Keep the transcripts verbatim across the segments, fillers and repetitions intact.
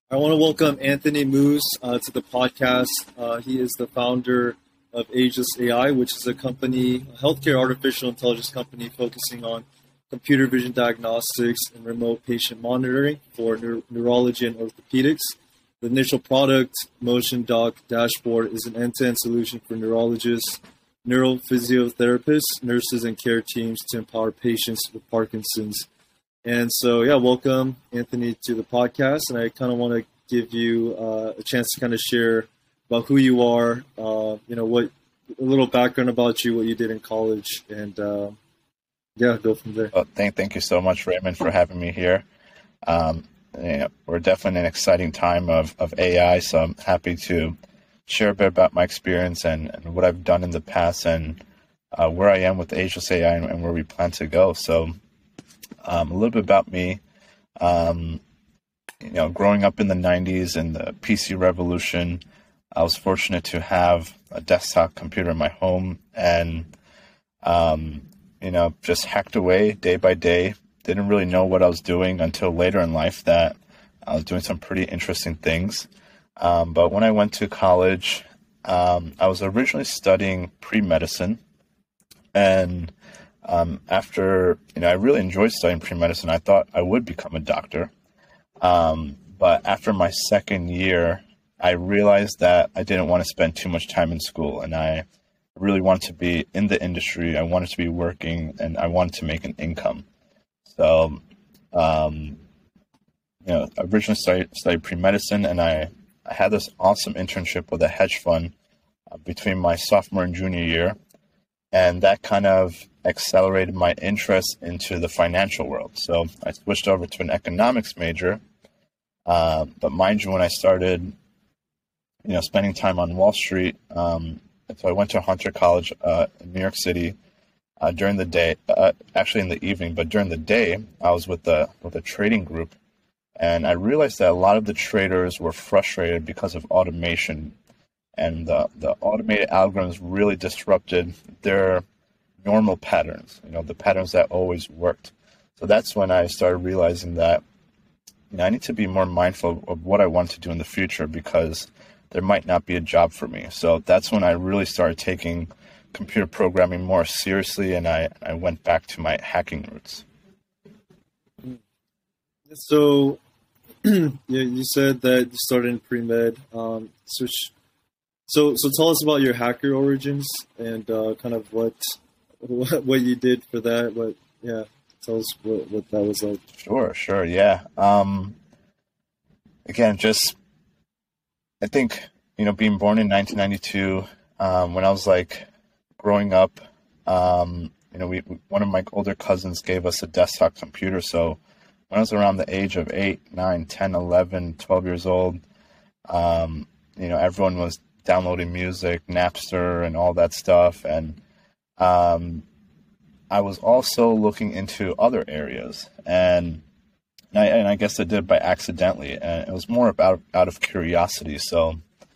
I want to welcome Anthony Moose uh, to the podcast. Uh, he is the founder of Ageless A I, which is a company, a healthcare artificial intelligence company focusing on computer vision diagnostics and remote patient monitoring for neur- neurology and orthopedics. The initial product, Motion Doc Dashboard, is an end-to-end solution for neurologists, neurophysiotherapists, nurses, and care teams to empower patients with Parkinson's. And so, yeah, welcome, Anthony, to the podcast. And I kind of want to give you uh, a chance to kind of share about who you are, uh, you know, what a little background about you, what you did in college, and uh, yeah, go from there. Well, thank, thank you so much, Raymond, for having me here. Um, you know, we're definitely in an exciting time of, of A I, so I'm happy to share a bit about my experience and, and what I've done in the past and uh, where I am with Ageless A I and, and where we plan to go. So um, a little bit about me. Um, you know, growing up in the nineties and the P C revolution, I was fortunate to have a desktop computer in my home and, um, you know, just hacked away day by day. Didn't really know what I was doing until later in life that I was doing some pretty interesting things. Um, but when I went to college, um, I was originally studying pre-medicine. And um, after, you know, I really enjoyed studying pre-medicine. I thought I would become a doctor. Um, but after my second year, I realized that I didn't want to spend too much time in school, and I really wanted to be in the industry. I wanted to be working, and I wanted to make an income. So, um, you know, I originally studied, studied pre-medicine, and I, I had this awesome internship with a hedge fund uh, between my sophomore and junior year, and that kind of accelerated my interest into the financial world. So I switched over to an economics major, uh, but mind you, when I started, you know, spending time on Wall Street, um, so I went to Hunter College uh, in New York City uh, during the day, uh, actually in the evening, but during the day, I was with the with a trading group, and I realized that a lot of the traders were frustrated because of automation, and the, the automated algorithms really disrupted their normal patterns, you know, the patterns that always worked. So that's when I started realizing that, you know, I need to be more mindful of what I want to do in the future because there might not be a job for me. So that's when I really started taking computer programming more seriously, and I, I went back to my hacking roots. So, yeah, you said that you started in pre-med. Um, so, so, so tell us about your hacker origins and uh, kind of what, what what you did for that. What, yeah, tell us what, what that was like. Sure, sure, yeah. Um, again, just I think, you know, being born in nineteen ninety-two, um, when I was like growing up, um, you know, we, we one of my older cousins gave us a desktop computer. So when I was around the age of eight, nine, ten, eleven, twelve years old, um, you know, everyone was downloading music, Napster, and all that stuff. And um, I was also looking into other areas, and And I, and I guess I did it by accidentally, and it was more about out of curiosity. So,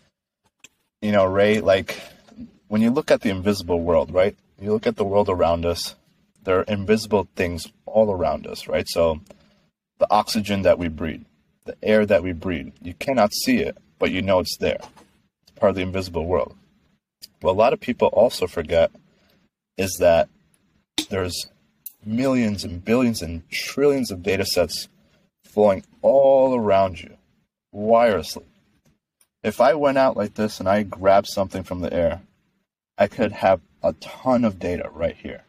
you know, Ray, like when you look at the invisible world, right? You look at the world around us, there are invisible things all around us, right? So the oxygen that we breathe, the air that we breathe, you cannot see it, but you know it's there. It's part of the invisible world. What a lot of people also forget is that there's millions and billions and trillions of data sets flowing all around you, wirelessly. If I went out like this and I grabbed something from the air, I could have a ton of data right here.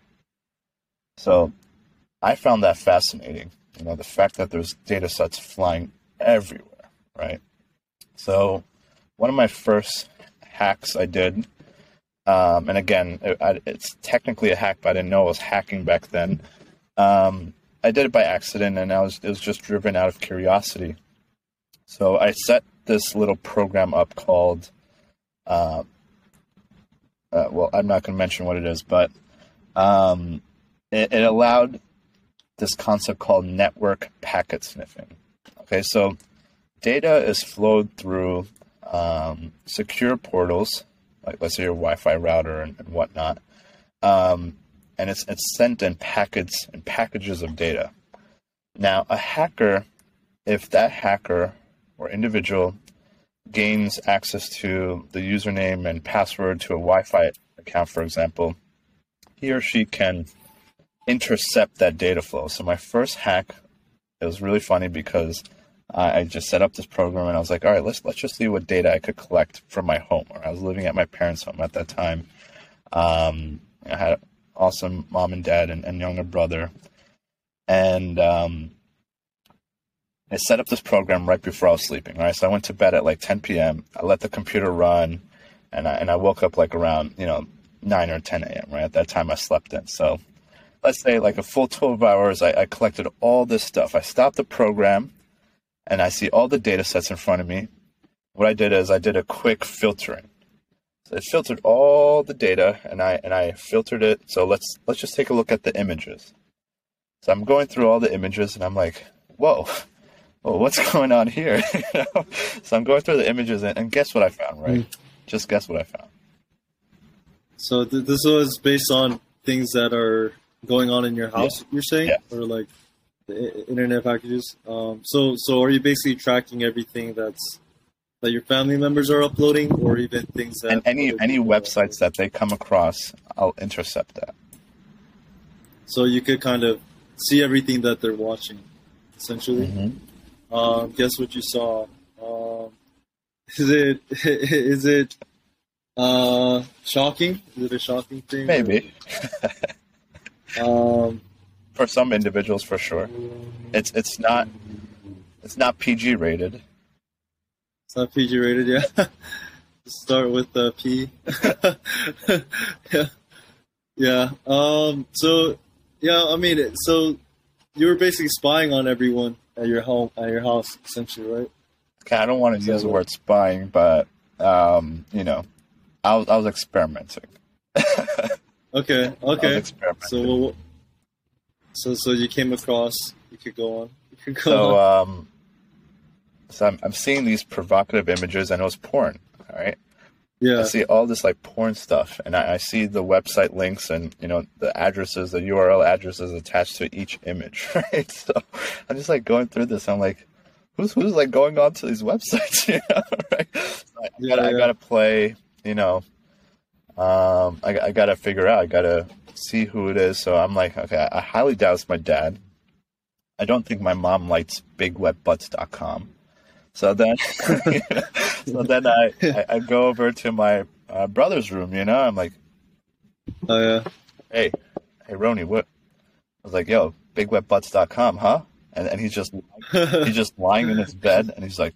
So I found that fascinating, you know, the fact that there's data sets flying everywhere, right? So one of my first hacks I did, um, and again, it, it's technically a hack, but I didn't know it was hacking back then. Um, I did it by accident, and I was it was just driven out of curiosity. So I set this little program up called, uh, uh, well, I'm not going to mention what it is, but um, it, it allowed this concept called network packet sniffing. Okay, so data is flowed through um, secure portals, like let's say your Wi-Fi router and, and whatnot. Um, and it's it's sent in packets and packages of data. Now, a hacker, if that hacker or individual gains access to the username and password to a Wi-Fi account, for example, he or she can intercept that data flow. So my first hack, it was really funny because I, I just set up this program and I was like, all right, let's let's just see what data I could collect from my home. Or I was living at my parents' home at that time. Um, I had an awesome mom and dad and, and younger brother. And um, I set up this program right before I was sleeping, right? So I went to bed at like ten p.m. I let the computer run, and I, and I woke up like around, you know, nine or ten a.m., right? At that time I slept in. So let's say like a full twelve hours, I, I collected all this stuff. I stopped the program, and I see all the data sets in front of me. What I did is I did a quick filtering. So it filtered all the data, and I and I filtered it. So let's let's just take a look at the images. So I'm going through all the images, and I'm like, whoa, well, what's going on here? You know? So I'm going through the images, and, and guess what I found, right? Mm. Just guess what I found. So th- this was based on things that are going on in your house, yeah. You're saying? Yeah. Or like the I- internet packages? Um, so so are you basically tracking everything that's that your family members are uploading, or even things that... And any any websites that they come across, I'll intercept that. So you could kind of see everything that they're watching, essentially. Mm-hmm. Um, guess what you saw? Um, is it is it uh, shocking? Is it a shocking thing? Maybe. um, for some individuals, for sure. It's it's not it's not P G rated. It's not P G rated, yeah. Start with the P. yeah, yeah. Um, so. Yeah, I mean, so you were basically spying on everyone at your home, at your house, essentially, right? Okay, I don't want to use the word spying, but um, you know, I was I was experimenting. okay, okay. I was experimenting. So, well, so so you came across. You could go on. You could go so on. um, so I'm I'm seeing these provocative images, and it was porn. All right. Yeah. I see all this like porn stuff, and I, I see the website links and, you know, the addresses, the U R L addresses attached to each image, right? So I'm just like going through this. I'm like, who's who's like going on to these websites, you know, right? So I, yeah, gotta, yeah. I gotta play, you know, um, I, I gotta figure out, I gotta see who it is. So I'm like, okay, I highly doubt it's my dad. I don't think my mom likes big wet butts dot com. So then, so then I, I, I go over to my uh, brother's room, you know, I'm like, oh yeah, hey, hey Roni, what? I was like, yo, big wet butts dot com, huh? And and he's just he's just lying in his bed, and he's like,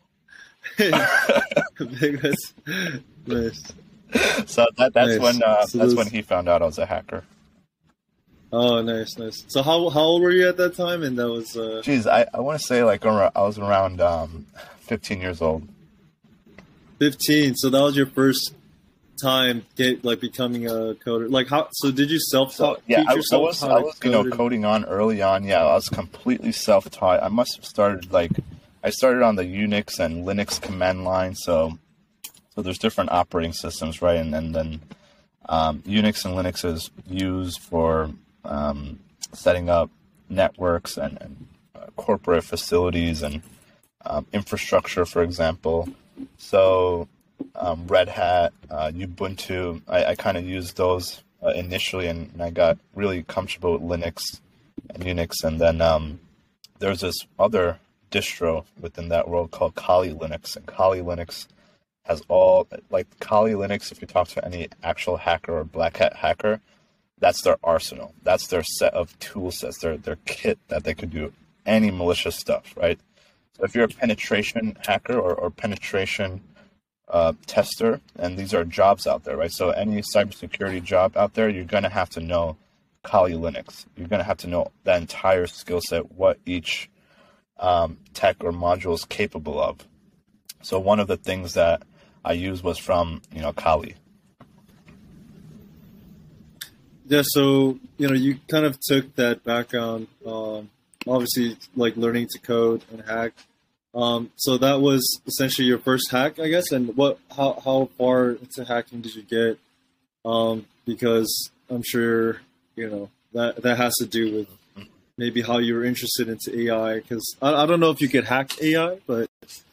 big West, nice. So that that's nice. when uh, so that's those... when he found out I was a hacker. Oh, nice, nice. So how how old were you at that time? And that was. Uh... Jeez, I I want to say like I was around um, fifteen years old. Fifteen. So that was your first time get like becoming a coder. Like how? So did you self-taught? So, yeah, I, I yourself was how I was you know code? coding on early on. Yeah, I was completely self-taught. I must have started like I started on the Unix and Linux command line. So so there's different operating systems, right? And, and then um, Unix and Linux is used for um, setting up networks and, and uh, corporate facilities and um, infrastructure, for example. So um, Red Hat, uh, Ubuntu, I, I kind of used those uh, initially, and, and I got really comfortable with Linux and Unix. And then um, there's this other distro within that world called Kali Linux, and Kali Linux has all, like Kali Linux, if you talk to any actual hacker or Black Hat hacker, that's their arsenal. That's their set of tool sets, their, their kit that they could do any malicious stuff, right? So if you're a penetration hacker or, or penetration uh, tester, and these are jobs out there, right? So any cybersecurity job out there, you're going to have to know Kali Linux. You're going to have to know that entire skill set, what each um, tech or module is capable of. So one of the things that I used was from, you know, Kali. Yeah, so, you know, you kind of took that background, um, obviously, like learning to code and hack. Um, so that was essentially your first hack, I guess. And what, how, how far into hacking did you get? Um, because I'm sure, you know, that, that has to do with maybe how you were interested into A I. Because I, I don't know if you could hack A I, but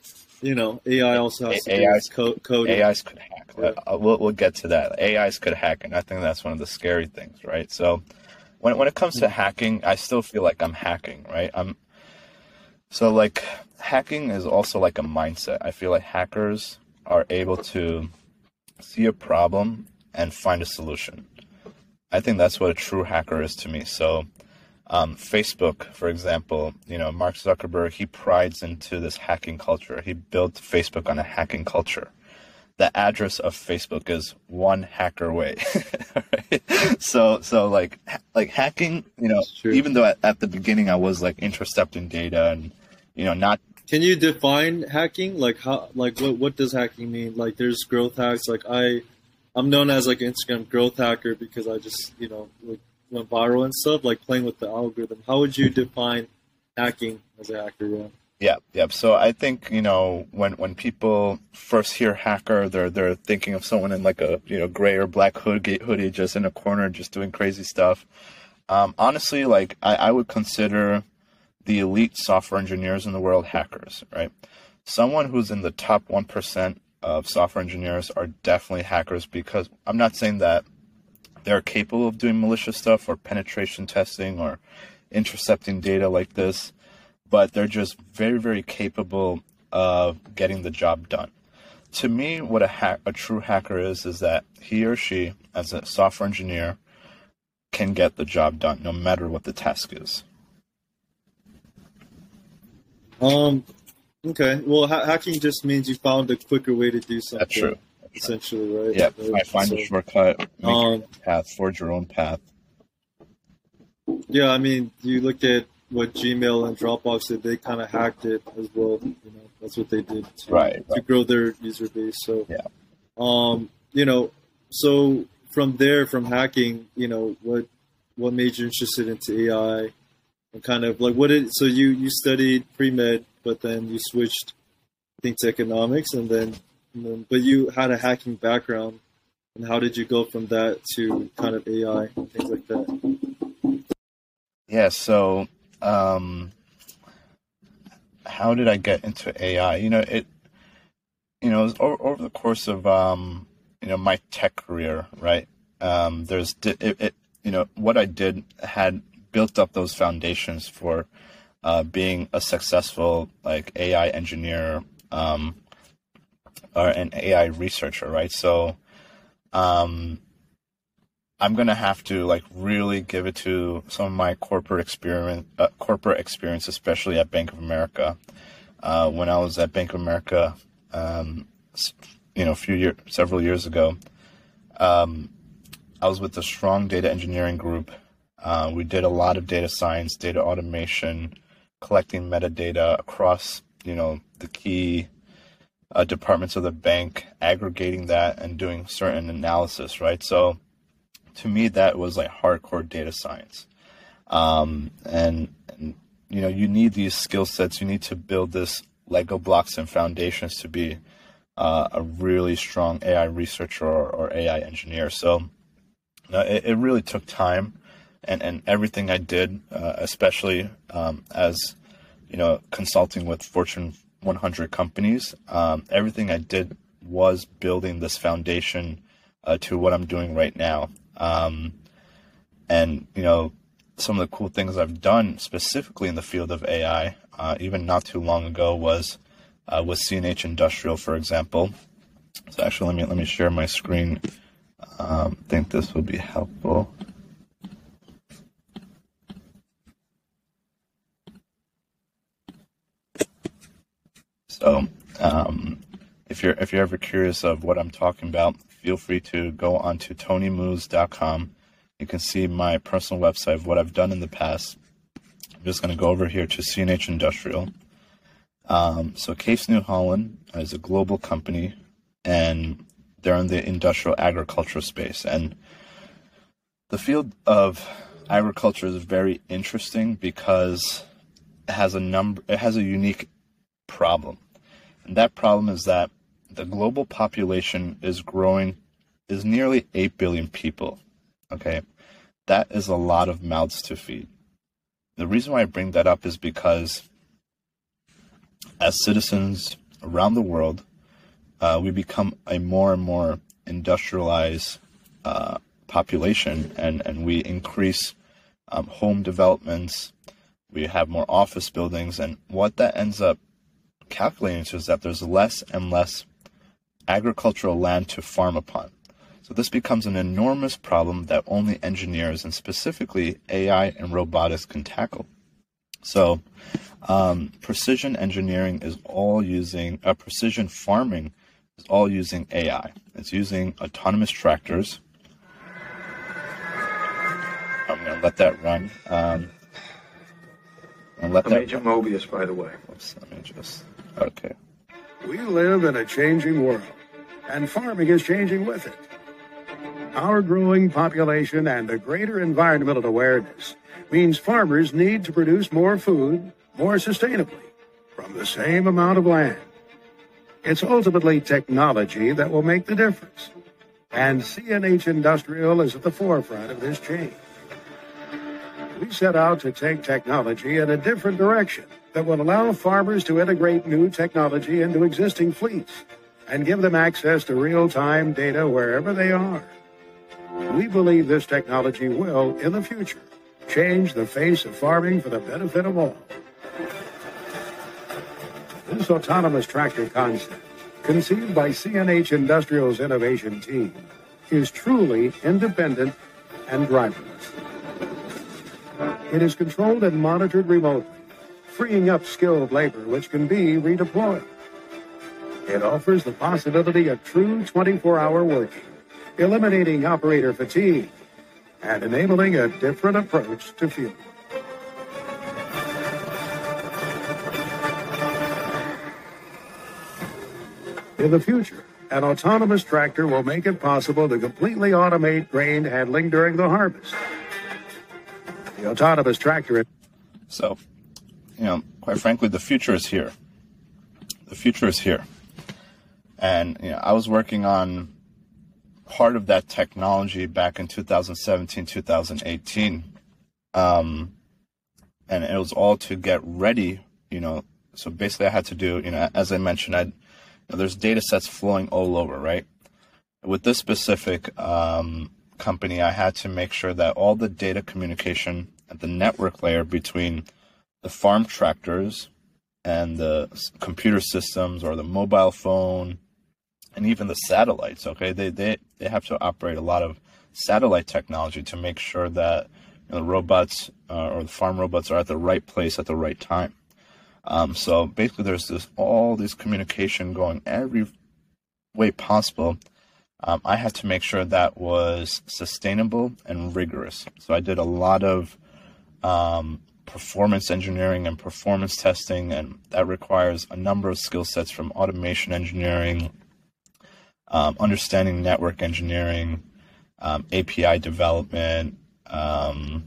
you know, A I also has to do A with co- coding. A Is could hack. Yeah. Uh, we'll we'll get to that. A Is could hack, and I think that's one of the scary things, right? So when when it comes to hacking, I still feel like I'm hacking, right? I'm so like hacking is also like a mindset. I feel like hackers are able to see a problem and find a solution. I think that's what a true hacker is to me. So um, Facebook, for example, you know, Mark Zuckerberg, he prides into this hacking culture. He built Facebook on a hacking culture. The address of Facebook is one hacker away. Right? So, so like, like hacking, you know, even though at, at the beginning I was like intercepting data and, you know, not. Can you define hacking? Like how, like what, what does hacking mean? Like there's growth hacks. Like I, I'm known as like an Instagram growth hacker because I just, you know, like went viral and stuff, like playing with the algorithm. How would you define hacking as a hacker? Yeah. Yeah, yeah. So I think, you know, when, when people first hear hacker, they're they're thinking of someone in like a, you know, gray or black hoodie, hoodie just in a corner, just doing crazy stuff. Um, honestly, like I, I would consider the elite software engineers in the world hackers, right? Someone who's in the top one percent of software engineers are definitely hackers, because I'm not saying that they're capable of doing malicious stuff or penetration testing or intercepting data like this, but they're just very, very capable of getting the job done. To me, what a, hack, a true hacker is, is that he or she, as a software engineer, can get the job done no matter what the task is. Um. Okay. Well, ha- hacking just means you found a quicker way to do something. That's true. That's essentially, true. Right? Yeah. Right. I find so, a shortcut, make um, your own path, forge your own path. Yeah. I mean, you look at what Gmail and Dropbox did; they kind of hacked it as well. You know, that's what they did to, right, to right. grow their user base. So, yeah. Um. You know, so from there, from hacking, you know, what what made you interested into A I? And kind of like what did so you you studied pre-med, but then you switched, I think, to economics, and then, and then but you had a hacking background, and how did you go from that to kind of A I and things like that? Yeah. So, um, how did I get into A I? You know, it. You know, it was over, over the course of um, you know, my tech career, right? Um, there's it, it. You know, what I did had built up those foundations for uh, being a successful like A I engineer um, or an A I researcher, right? So um, I'm gonna have to like really give it to some of my corporate experience, uh, corporate experience, especially at Bank of America. Uh, when I was at Bank of America, um, you know, a few years, several years ago, um, I was with a strong data engineering group. Uh, we did a lot of data science, data automation, collecting metadata across, you know, the key uh, departments of the bank, aggregating that and doing certain analysis, right? So to me, that was like hardcore data science. Um, and, and, you know, you need these skill sets. You need to build this Lego blocks and foundations to be uh, a really strong A I researcher or, or A I engineer. So uh, it, it really took time. And, and everything I did, uh, especially um, as, you know, consulting with Fortune one hundred companies, um, everything I did was building this foundation uh, to what I'm doing right now. Um, and, you know, some of the cool things I've done specifically in the field of A I, uh, even not too long ago, was uh, with C and H Industrial, for example. So actually, let me, let me share my screen. Um, I think this will be helpful. So, um, if you're if you're ever curious of what I'm talking about, feel free to go onto tony moos dot com. You can see my personal website of what I've done in the past. I'm just going to go over here to C and H Industrial. Um, so, Case New Holland is a global company, and they're in the industrial agriculture space. And the field of agriculture is very interesting because it has a number. It has a unique problem. And that problem is that the global population is growing, is nearly eight billion people. Okay. That is a lot of mouths to feed. The reason why I bring that up is because as citizens around the world, uh, we become a more and more industrialized uh, population, and, and we increase um, home developments, we have more office buildings, and what that ends up calculating to is that there's less and less agricultural land to farm upon. So this becomes an enormous problem that only engineers, and specifically A I and robotics, can tackle. So um, precision engineering is all using, uh, precision farming is all using A I. It's using autonomous tractors. I'm going to let that run. Um, and let I'm that Agent run. Mobius, by the way. Oops, let me just, okay. We live in a changing world, and farming is changing with it. Our growing population and a greater environmental awareness means farmers need to produce more food, more sustainably, from the same amount of land. It's ultimately technology that will make the difference, and C N H Industrial is at the forefront of this change. We set out to take technology in a different direction that will allow farmers to integrate new technology into existing fleets and give them access to real-time data wherever they are. We believe this technology will, in the future, change the face of farming for the benefit of all. This autonomous tractor concept, conceived by C N H Industrial's innovation team, is truly independent and driverless. It is controlled and monitored remotely, freeing up skilled labor which can be redeployed. It offers the possibility of true twenty-four hour working, eliminating operator fatigue, and enabling a different approach to field work. In the future, an autonomous tractor will make it possible to completely automate grain handling during the harvest. The autonomous tractor... So, you know, quite frankly, the future is here. The future is here. And, you know, I was working on part of that technology back in two thousand seventeen, two thousand eighteen. Um, and it was all to get ready, you know. So basically I had to do, you know, as I mentioned, I'd, you know, there's data sets flowing all over, right? With this specific um, company, I had to make sure that all the data communication at the network layer between the farm tractors and the computer systems or the mobile phone and even the satellites, okay? They they, they have to operate a lot of satellite technology to make sure that, you know, the robots uh, or the farm robots are at the right place at the right time. Um, so basically there's this all this communication going every way possible. Um, I had to make sure that was sustainable and rigorous. So I did a lot of um, performance engineering and performance testing, and that requires a number of skill sets from automation engineering, um, understanding network engineering, um, A P I development, um,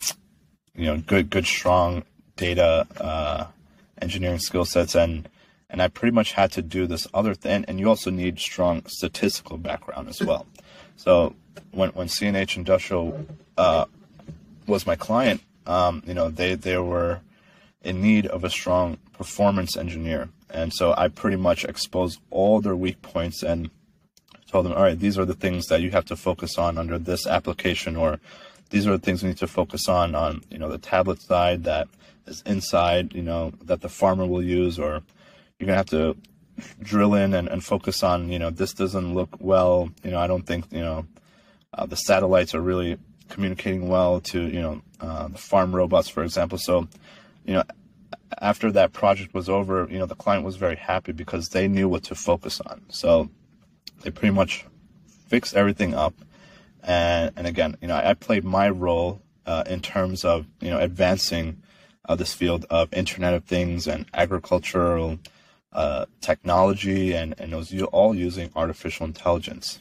you know, good, good, strong data uh, engineering skill sets, and and I pretty much had to do this other thing. And you also need strong statistical background as well. So when when C N H Industrial uh, was my client, um, you know, they they were in need of a strong performance engineer, and so I pretty much exposed all their weak points and told them, all right, these are the things that you have to focus on under this application, or these are the things we need to focus on on, you know, the tablet side that is inside, you know, that the farmer will use, or you're gonna have to drill in and, and focus on, you know, this doesn't look well, you know, I don't think, you know, uh, the satellites are really communicating well to, you know, uh, the farm robots, for example. So, you know, after that project was over, you know, the client was very happy because they knew what to focus on. So they pretty much fixed everything up. And, and again, you know, I played my role uh, in terms of, you know, advancing uh, this field of Internet of Things and agricultural uh, technology, and, and it was all using artificial intelligence.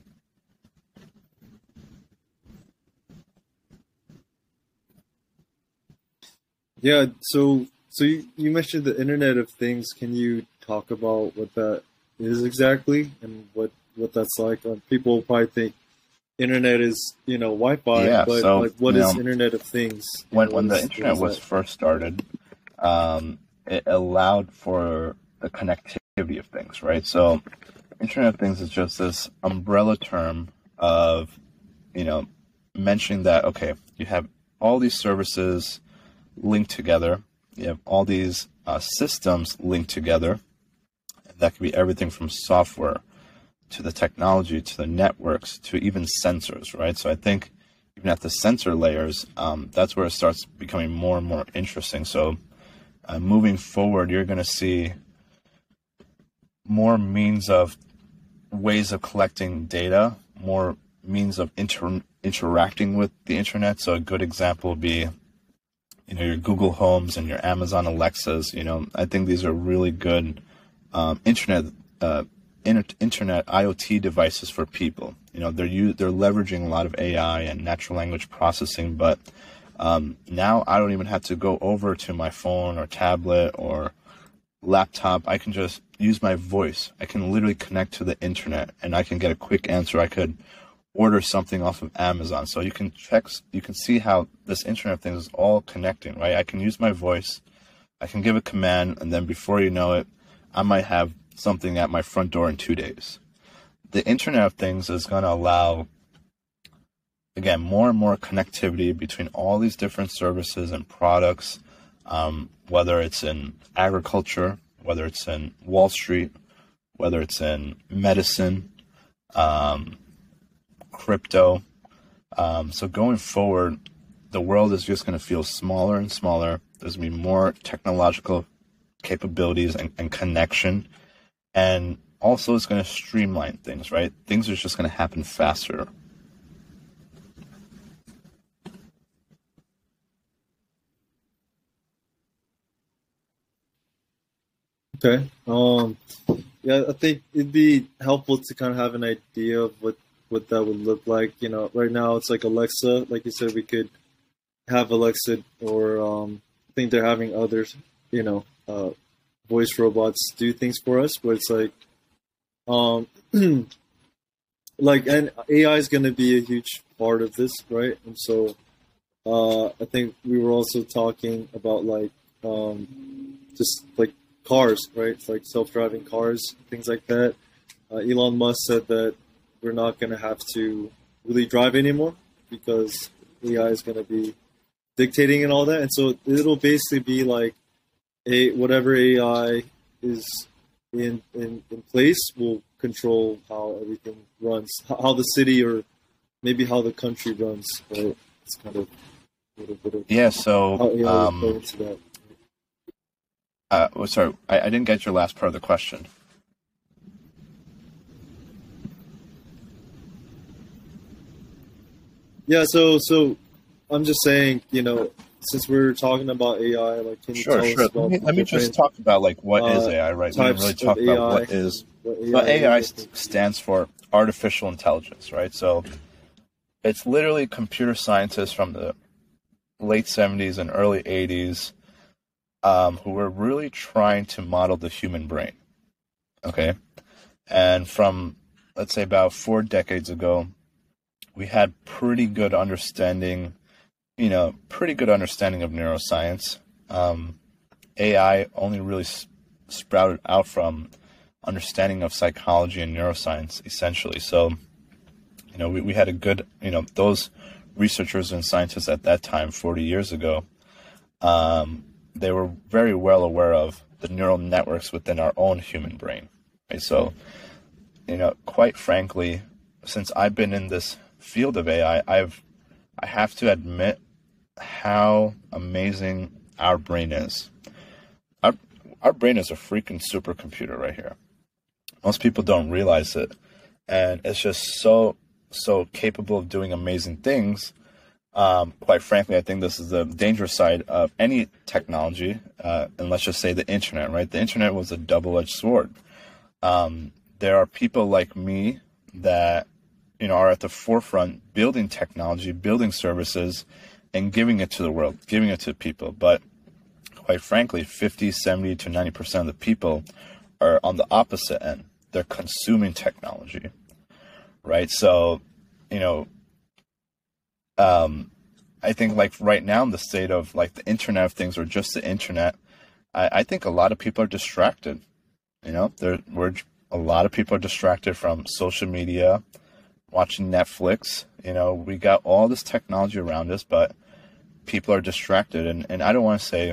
Yeah, so so you, you mentioned the Internet of Things. Can you talk about what that is exactly and what, what that's like? Um, people probably think Internet is, you know, Wi-Fi, yeah, but so, like, what is know, Internet of Things? When know, when the is, Internet was that? first started, um, it allowed for the connectivity of things, right? So Internet of Things is just this umbrella term of, you know, mentioning that, okay, you have all these services linked together, you have all these uh, systems linked together. That could be everything from software to the technology, to the networks, to even sensors, right? So I think even at the sensor layers, um, that's where it starts becoming more and more interesting. So uh, moving forward, you're going to see more means of ways of collecting data, more means of inter- interacting with the internet. So a good example would be, you know, your Google Homes and your Amazon Alexas. You know, I think these are really good um, internet uh, inter- internet IoT devices for people. You know, they're u- they're leveraging a lot of A I and natural language processing, but um, now I don't even have to go over to my phone or tablet or laptop. I can just use my voice. I can literally connect to the internet and I can get a quick answer. I could order something off of Amazon. So you can check, you can see how this Internet thing is all connecting, right? I can use my voice, I can give a command, and then before you know it, I might have something at my front door in two days. The Internet of Things is going to allow, again, more and more connectivity between all these different services and products, um, whether it's in agriculture, whether it's in Wall Street, whether it's in medicine, um, crypto. Um, so going forward, the world is just going to feel smaller and smaller. There's going to be more technological capabilities and, and connection. And also it's going to streamline things, right? Things are just going to happen faster. Okay. Um, yeah, I think it'd be helpful to kind of have an idea of what, what that would look like. You know, right now it's like Alexa. Like you said, we could have Alexa, or um, I think they're having others, you know, uh, voice robots do things for us. But it's like, um, like, and A I is going to be a huge part of this, right? And so uh, I think we were also talking about like um, just like cars, right? It's like self-driving cars, things like that. Uh, Elon Musk said that we're not going to have to really drive anymore because A I is going to be dictating and all that. And so it'll basically be like a whatever A I is in in, in place will control how everything runs, how the city or maybe how the country runs. Right? It's kind of a little bit of yeah. So how A I um, will go into that. Uh, well, sorry, I, I didn't get your last part of the question. Yeah, so so I'm just saying, you know, since we're talking about A I, like, can you Sure, tell sure. us about Let me, let me just different talk about like what is uh, A I, right? We didn't types really of talk about A I? what is. What But A I is? st- stands for artificial intelligence, right? So it's literally computer scientists from the late seventies and early eighties um, who were really trying to model the human brain. Okay, and from let's say about four decades ago, we had pretty good understanding, you know, pretty good understanding of neuroscience. Um, A I only really s- sprouted out from understanding of psychology and neuroscience, essentially. So, you know, we, we had a good, you know, those researchers and scientists at that time, forty years ago, um, they were very well aware of the neural networks within our own human brain. Right? So, you know, quite frankly, since I've been in this field of A I, I've, I have to admit how amazing our brain is. Our, our brain is a freaking supercomputer right here. Most people don't realize it. And it's just so, so capable of doing amazing things. Um, quite frankly, I think this is the dangerous side of any technology, uh, and let's just say the internet, right? The internet was a double-edged sword. Um, there are people like me that, you know, are at the forefront building technology, building services, and giving it to the world, giving it to people. But quite frankly, fifty, seventy to ninety percent of the people are on the opposite end. They're consuming technology, right? So, you know, um, I think like right now in the state of like the Internet of Things or just the internet, I, I think a lot of people are distracted. You know, there we're a lot of people are distracted from social media, watching Netflix. You know, we got all this technology around us, but people are distracted. And, and I don't want to say,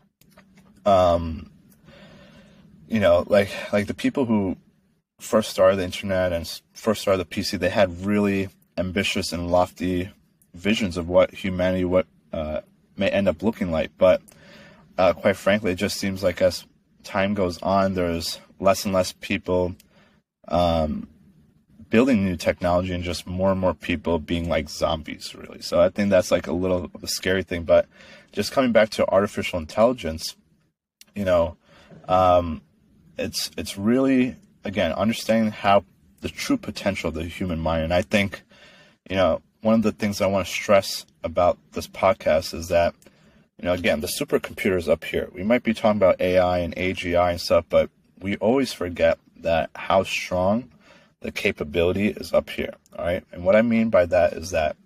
um, you know, like like the people who first started the internet and first started the P C, they had really ambitious and lofty visions of what humanity, what uh, may end up looking like. But uh, quite frankly, it just seems like as time goes on, there's less and less people um, building new technology and just more and more people being like zombies, really. So I think that's like a little of a scary thing. But just coming back to artificial intelligence, you know, um, it's it's really, again, understanding how the true potential of the human mind. And I think, you know, one of the things I want to stress about this podcast is that, you know, again, the supercomputer is up here. We might be talking about A I and A G I and stuff, but we always forget that how strong the capability is up here. All right. And what I mean by that is that,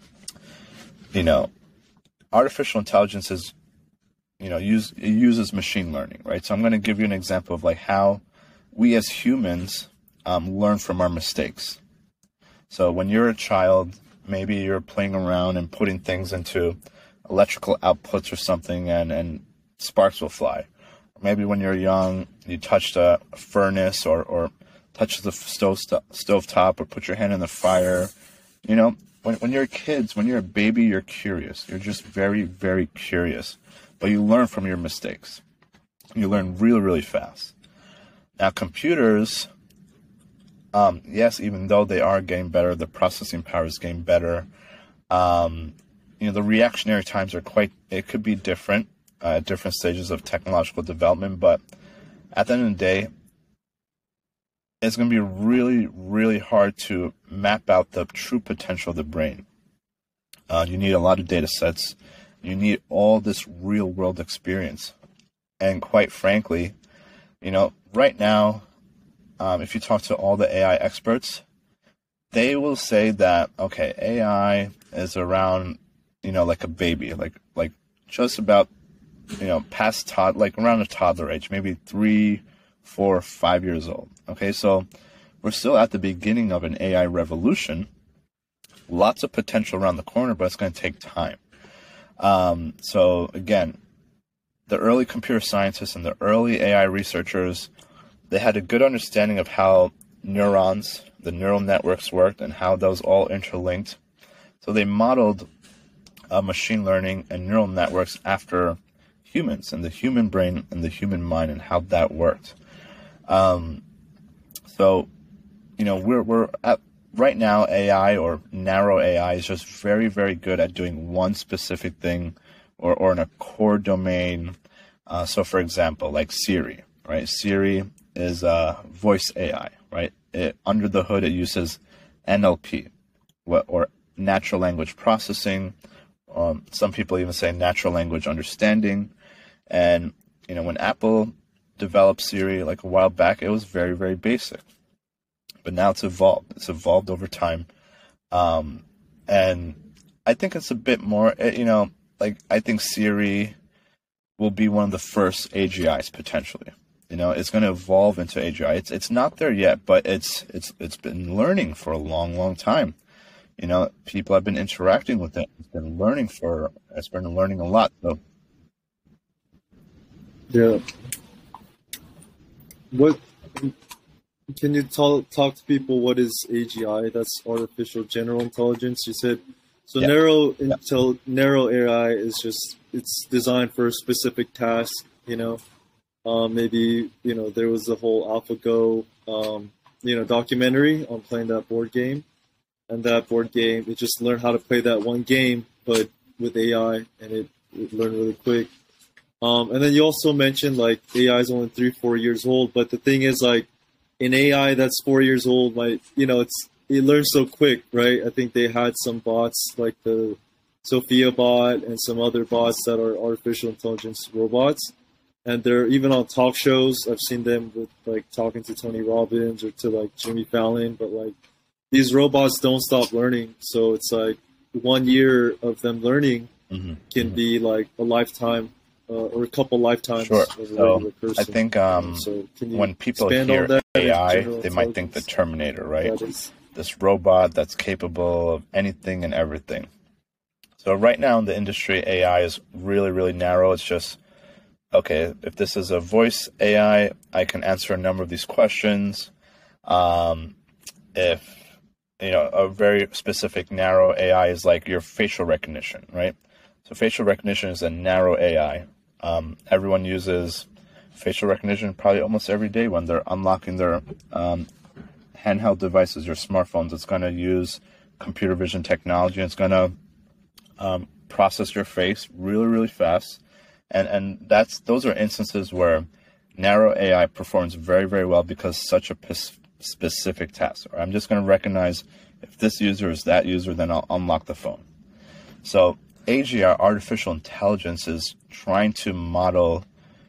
you know, artificial intelligence is, you know, use, it uses machine learning, right? So I'm going to give you an example of like how we as humans um, learn from our mistakes. So when you're a child, maybe you're playing around and putting things into electrical outputs or something, and, and sparks will fly. Or maybe when you're young, you touched a furnace or, or touched the stove stove top or put your hand in the fire. You know, when, when you're kids, when you're a baby, you're curious. You're just very, very curious. But you learn from your mistakes. You learn really, really fast. Now, computers, um, yes, even though they are getting better, the processing power is getting better. Um, you know, the reactionary times are quite, it could be different uh, at different stages of technological development. But at the end of the day, it's going to be really, really hard to map out the true potential of the brain. Uh, you need a lot of data sets. You need all this real world experience. And quite frankly, you know, right now, um, if you talk to all the A I experts, they will say that, okay, A I is around, you know, like a baby, like, like just about, you know, past tod, like around a toddler age, maybe three, four, five years old. Okay. So we're still at the beginning of an A I revolution, lots of potential around the corner, but it's going to take time. Um, so again, the early computer scientists and the early A I researchers, they had a good understanding of how neurons, the neural networks worked and how those all interlinked. So they modeled uh, machine learning and neural networks after humans and the human brain and the human mind and how that worked. Um, so, you know, we're, we're at, right now, A I or narrow A I is just very, very good at doing one specific thing or, or in a core domain. Uh, so, for example, like Siri, right? Siri is a voice A I, right? It, under the hood, it uses N L P, what, or natural language processing. Um, some people even say natural language understanding. And, you know, when Apple developed Siri like a while back, it was very, very basic. But now it's evolved. It's evolved over time. Um, and I think it's a bit more, you know, like I think Siri will be one of the first A G Is potentially. You know, it's going to evolve into A G I. It's it's not there yet, but it's it's it's been learning for a long, long time. You know, people have been interacting with it. It's been learning for, it's been learning a lot. So, yeah. What can you talk talk to people? What is A G I? That's artificial general intelligence. You said so. Yeah. Narrow yeah. intel, narrow A I is just it's designed for a specific task. You know. Um, maybe, you know, there was the whole AlphaGo, um, you know, documentary on playing that board game. And that board game, it just learned how to play that one game, but with A I, and it, it learned really quick. Um, and then you also mentioned, like, A I is only three, four years old. But the thing is, like, an A I that's four years old, might, you know, it's it learns so quick, right? I think they had some bots, like the Sophia bot and some other bots that are artificial intelligence robots. And they're even on talk shows. I've seen them with like talking to Tony Robbins or to like Jimmy Fallon. But like these robots don't stop learning. So it's like one year of them learning mm-hmm. can mm-hmm. be like a lifetime uh, or a couple lifetimes Sure. of a So regular person. I think um, so can you when people expand on hear that in A I, general they might think the intelligence? Terminator, right? That is, This robot that's capable of anything and everything. So right now in the industry, A I is really, really narrow. It's just, okay, if this is a voice A I, I can answer a number of these questions. Um, if, you know, a very specific narrow A I is like your facial recognition, right? So facial recognition is a narrow A I. Um, everyone uses facial recognition probably almost every day when they're unlocking their um, handheld devices, your smartphones. It's going to use computer vision technology. It's going to um, process your face really, really fast. And and that's those are instances where narrow A I performs very, very well because such a p- specific task. Or I'm just going to recognize if this user is that user, then I'll unlock the phone. So A G I, artificial intelligence, is trying to model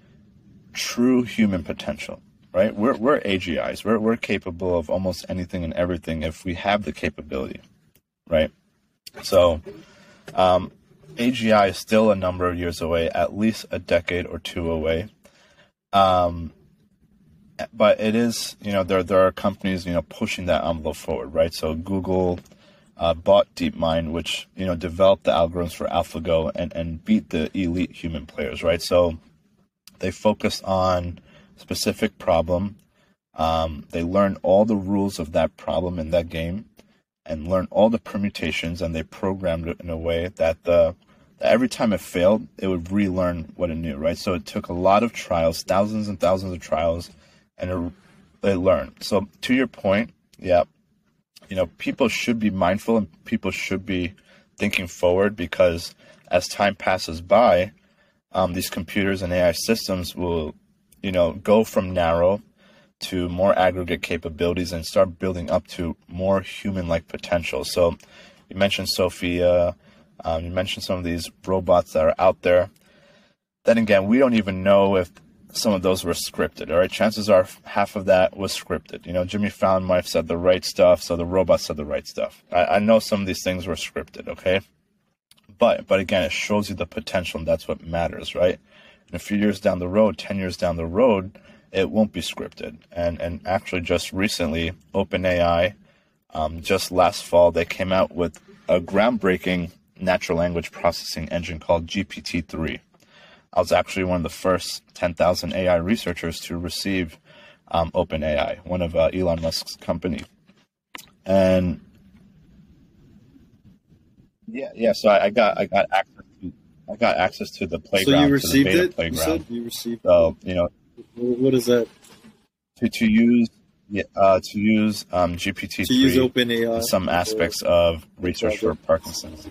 true human potential, right? We're we're A G Is. We're we're capable of almost anything and everything if we have the capability, right? So um, A G I is still a number of years away, at least a decade or two away. Um, but it is, you know, there there are companies, you know, pushing that envelope forward, right? So Google uh, bought DeepMind, which, you know, developed the algorithms for AlphaGo and, and beat the elite human players, right? So they focused on specific problem. Um, they learned all the rules of that problem in that game and learned all the permutations, and they programmed it in a way that the that every time it failed, it would relearn what it knew, right? So it took a lot of trials, thousands and thousands of trials, and it, it learned. So to your point, yeah, you know, people should be mindful and people should be thinking forward, because as time passes by, um, these computers and A I systems will, you know, go from narrow to more aggregate capabilities and start building up to more human-like potential. So you mentioned Sophia, um, you mentioned some of these robots that are out there. Then again, we don't even know if some of those were scripted, all right? Chances are half of that was scripted. You know, Jimmy Fallon might have said the right stuff, so the robot said the right stuff. I, I know some of these things were scripted, okay? But but again, it shows you the potential, and that's what matters, right? And a few years down the road, ten years down the road, it won't be scripted. And and actually just recently, OpenAI, um, just last fall, they came out with a groundbreaking natural language processing engine called G P T three. I was actually one of the first ten thousand A I researchers to receive um, OpenAI, one of uh, Elon Musk's company. And yeah, yeah. So I, I got I got access to I got access to the playground. so you received to the beta it? playground. You said you received So you know, it. What is that? to to use yeah, uh, to use um, G P T To use three OpenAI? in some aspects of research for project? Parkinson's.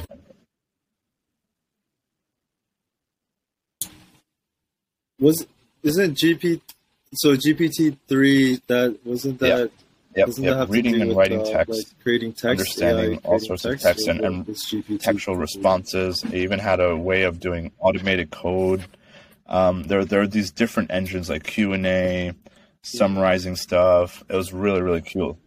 Was isn't G P so G P T three that wasn't Yeah. that Yep, doesn't yep. that have Reading to do and with, writing uh, text, like creating text, understanding A I, all creating sorts of text, text, or and, what and is G P T textual three? responses. It even had a way of doing automated code. Um, there, there are these different engines like Q and A, summarizing stuff. It was really, really cool.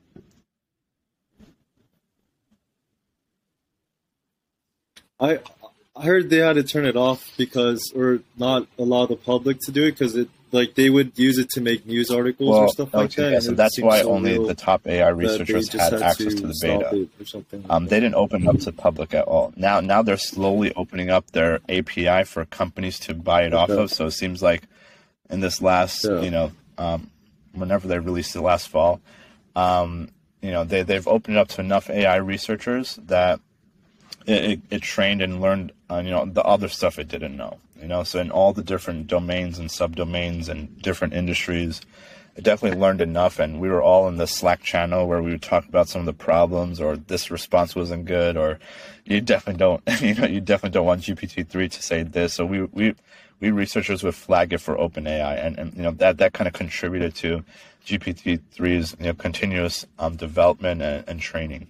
I I heard they had to turn it off because, or not allow the public to do it because it like they would use it to make news articles or Well, stuff like okay, that. yeah, and so it that's seemed why so only real the top A I that they researchers just had had access to to the stop beta. it or something like Um, that. they didn't open it up to the public at all. Now, now they're slowly opening up their A P I for companies to buy it off Okay. of. So it seems like in this last, Yeah. you know, um, whenever they released it last fall, um, you know, they they've opened it up to enough A I researchers that it, it, it trained and learned, uh, you know, the other stuff it didn't know. You know, so in all the different domains and subdomains and different industries, it definitely learned enough. And we were all in the Slack channel where we would talk about some of the problems, or this response wasn't good, or you definitely don't, you know, you definitely don't want G P T three to say this. So we we we researchers would flag it for OpenAI, and and you know that that kind of contributed to G P T three's you know continuous um, development and, and training.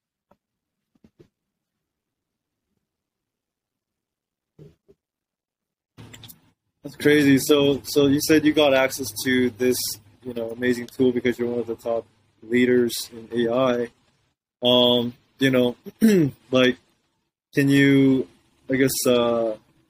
That's crazy. So, so you said you got access to this, you know, amazing tool because you're one of the top leaders in A I. Um, you know, like, can you, I guess, uh,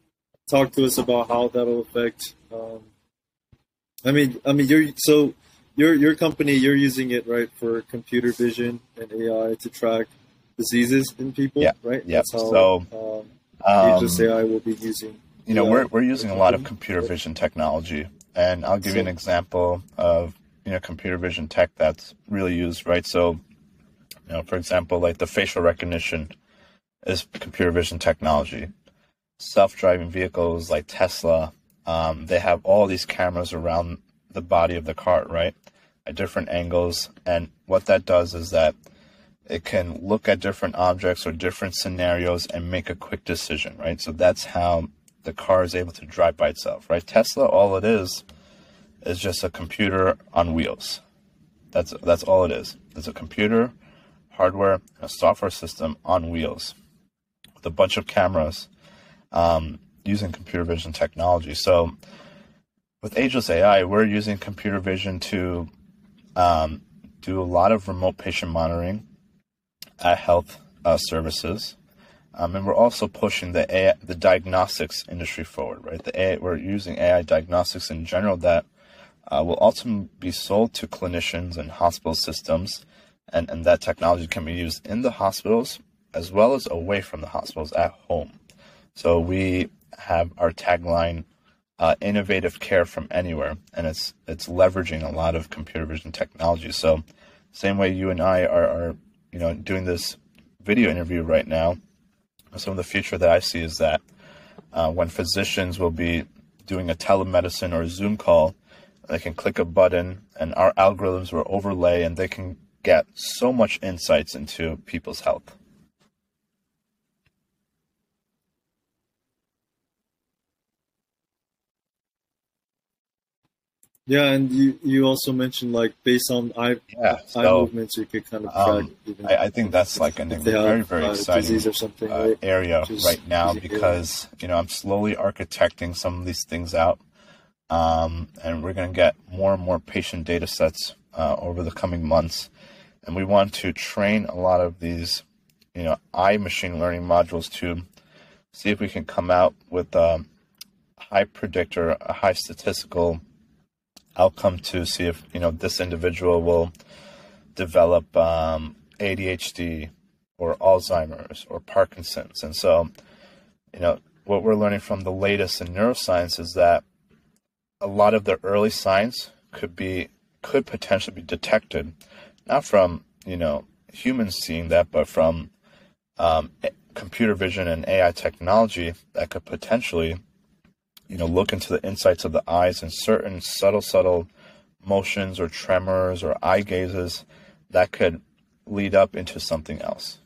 talk to us about how that'll affect. Um, I mean, I mean, you're so your your company, you're using it, right, for computer vision and A I to track diseases in people, Yeah, right? yeah. That's how So, um, Aegis um, A I will be using. you know, A I we're we're for using a lot of company. computer vision technology, and I'll give you an So, example of you know computer vision tech that's really used, right? So, you know, for example, like the facial recognition is computer vision technology. Self-driving vehicles like Tesla, um, they have all these cameras around the body of the car, right, at different angles, and what that does is that it can look at different objects or different scenarios and make a quick decision, right? So that's how the car is able to drive by itself, right? Tesla, all it is, is just a computer on wheels. That's that's all it is. It's a computer, hardware, a software system on wheels with a bunch of cameras um, using computer vision technology. So with Aegis A I, we're using computer vision to um, do a lot of remote patient monitoring at health uh, services, um, and we're also pushing the A I, the diagnostics industry forward. Right, the A I, we're using A I diagnostics in general that uh, will ultimately be sold to clinicians and hospital systems, and, and that technology can be used in the hospitals as well as away from the hospitals at home. So we have our tagline, uh, "Innovative Care from Anywhere," and it's it's leveraging a lot of computer vision technology. So, same way you and I are, are you know, doing this video interview right now, some of the future that I see is that uh, when physicians will be doing a telemedicine or a Zoom call, they can click a button and our algorithms will overlay and they can get so much insights into people's health. yeah, and you, you also mentioned like based on eye Yeah, eye so movements, you could kind of track um, even I, I think that's like a if they very, have very uh, disease exciting or something, uh, right? area Just right now using A I. because, you know, I'm slowly architecting some of these things out. Um, and we're going to get more and more patient data sets uh, over the coming months. And we want to train a lot of these, you know, eye machine learning modules to see if we can come out with a high predictor, a high statistical outcome to see if, you know, this individual will develop um, A D H D or Alzheimer's or Parkinson's. And so, you know, what we're learning from the latest in neuroscience is that a lot of the early signs could be could potentially be detected, not from you know humans seeing that, but from um, computer vision and A I technology that could potentially you know look into the insights of the eyes and certain subtle, subtle motions or tremors or eye gazes that could lead up into something else.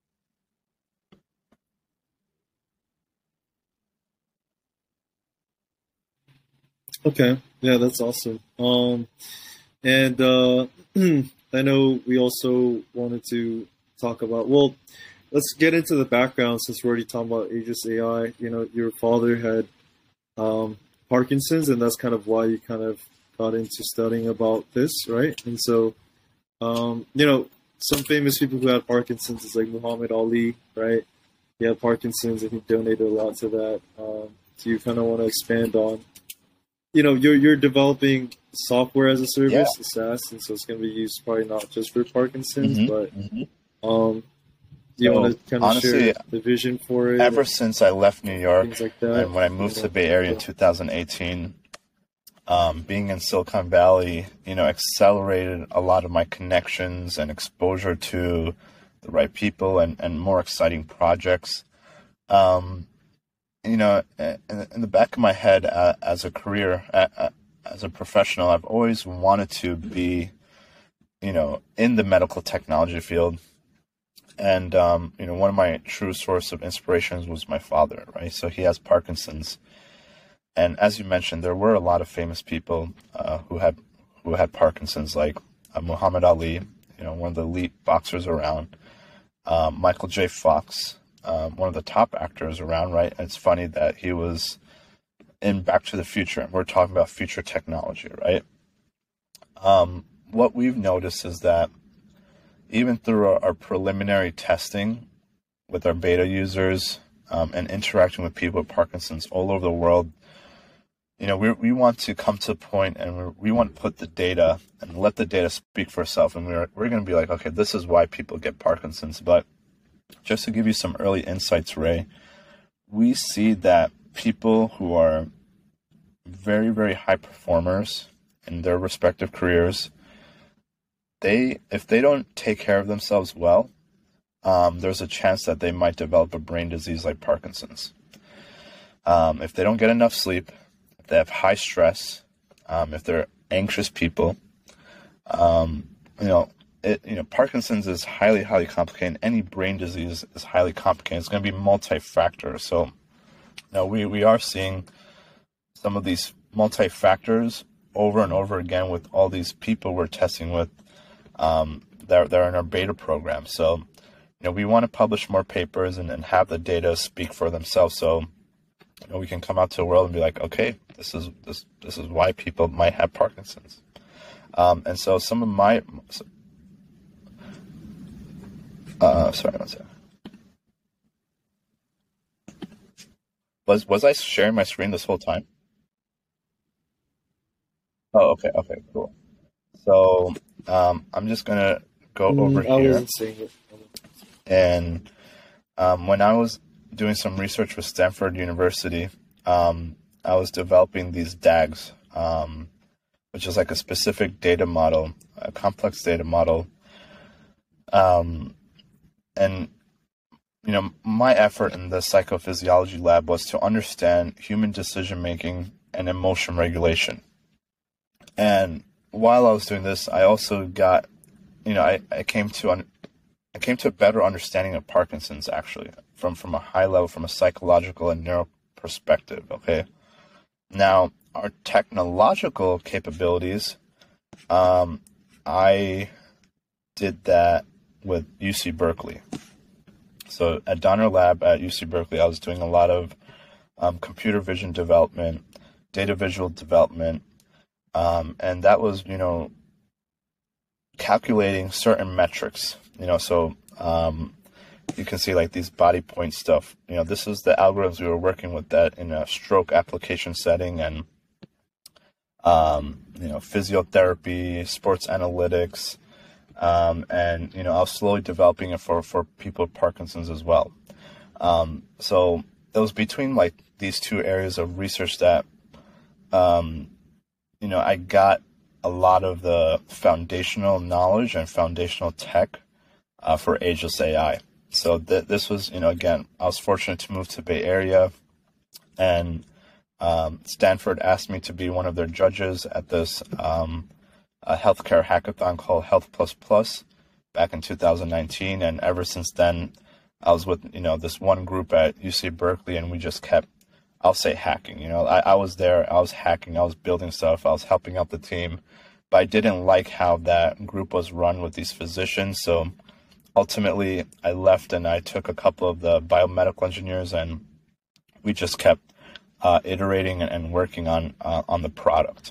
Okay, yeah, that's awesome. Um, and uh, I know we also wanted to talk about. Well, let's get into the background since we're already talking about Aegis A I. You know, your father had um, Parkinson's, and that's kind of why you kind of got into studying about this, right? And so, um, you know, some famous people who had Parkinson's is like Muhammad Ali, right? He had Parkinson's, and he donated a lot to that. Um, do you kind of want to expand on? You know, you're you're developing software as a service, Yeah. a SaaS, and so it's going to be used probably not just for Parkinson's, Mm-hmm. but Mm-hmm. um, do you So want to kind of honestly, share the vision for it, ever and since I left New York things like that? and when I moved You to know, Bay Area in yeah. two thousand eighteen, um, being in Silicon Valley, you know, accelerated a lot of my connections and exposure to the right people and, and more exciting projects. Um, you know, in, in the back of my head, uh, as a career, uh, uh, as a professional, I've always wanted to be, you know, in the medical technology field. And, um, you know, one of my true source of inspirations was my father, right? So he has Parkinson's. And as you mentioned, there were a lot of famous people uh, who had who had Parkinson's, like uh, Muhammad Ali, you know, one of the elite boxers around, um, Michael J. Fox, um, one of the top actors around, right? And it's funny that he was in Back to the Future, and we're talking about future technology, right? Um, what we've noticed is that even through our, our preliminary testing with our beta users, um, and interacting with people with Parkinson's all over the world, you know, we we want to come to a point and we're, we want to put the data and let the data speak for itself. And we're we're going to be like, okay, this is why people get Parkinson's. But just to give you some early insights, Ray, we see that people who are very, very high performers in their respective careers, they if they don't take care of themselves well, um, there's a chance that they might develop a brain disease like Parkinson's. Um, if they don't get enough sleep, if they have high stress, um, if they're anxious people, um, you know, it, you know, Parkinson's is highly, highly complicated. Any brain disease is highly complicated. It's going to be multi-factor. So, you know, we, we are seeing some of these multi-factors over and over again with all these people we're testing with um, that, that are in our beta program. So, you know, we want to publish more papers and, and have the data speak for themselves. So, you know, we can come out to the world and be like, okay, this is this this is why people might have Parkinson's. Um, and so some of my, uh, sorry, one second. Was was I sharing my screen this whole time? Oh, okay, okay, cool. So um, I'm just gonna go over Mm, I here. wasn't saying it. And um, when I was doing some research with Stanford University, um, I was developing these D A Gs, um, which is like a specific data model, a complex data model. Um, and, you know, my effort in the psychophysiology lab was to understand human decision-making and emotion regulation. And while I was doing this, I also got, you know, I, I came to un- I came to a better understanding of Parkinson's, actually, from, from a high level, from a psychological and neuro perspective, okay? Now, our technological capabilities, um, I did that with U C Berkeley. So at Donner Lab at U C Berkeley, I was doing a lot of um, computer vision development, data visual development, um, and that was, you know, calculating certain metrics, you know, so um, you can see like these body point stuff. You know, this is the algorithms we were working with that in a stroke application setting and, um, you know, physiotherapy, sports analytics, um, and, you know, I was slowly developing it for, for people with Parkinson's as well. Um, so it was between like these two areas of research that, um, you know, I got a lot of the foundational knowledge and foundational tech uh, for Ageless A I. So th- this was, you know, again, I was fortunate to move to Bay Area, and um, Stanford asked me to be one of their judges at this um, a healthcare hackathon called Health Plus Plus back in two thousand nineteen. And ever since then, I was with, you know, this one group at U C Berkeley, and we just kept, I'll say hacking, you know, I, I was there, I was hacking, I was building stuff, I was helping out the team, but I didn't like how that group was run with these physicians. So ultimately I left and I took a couple of the biomedical engineers, and we just kept uh, iterating and, and working on, uh, on the product.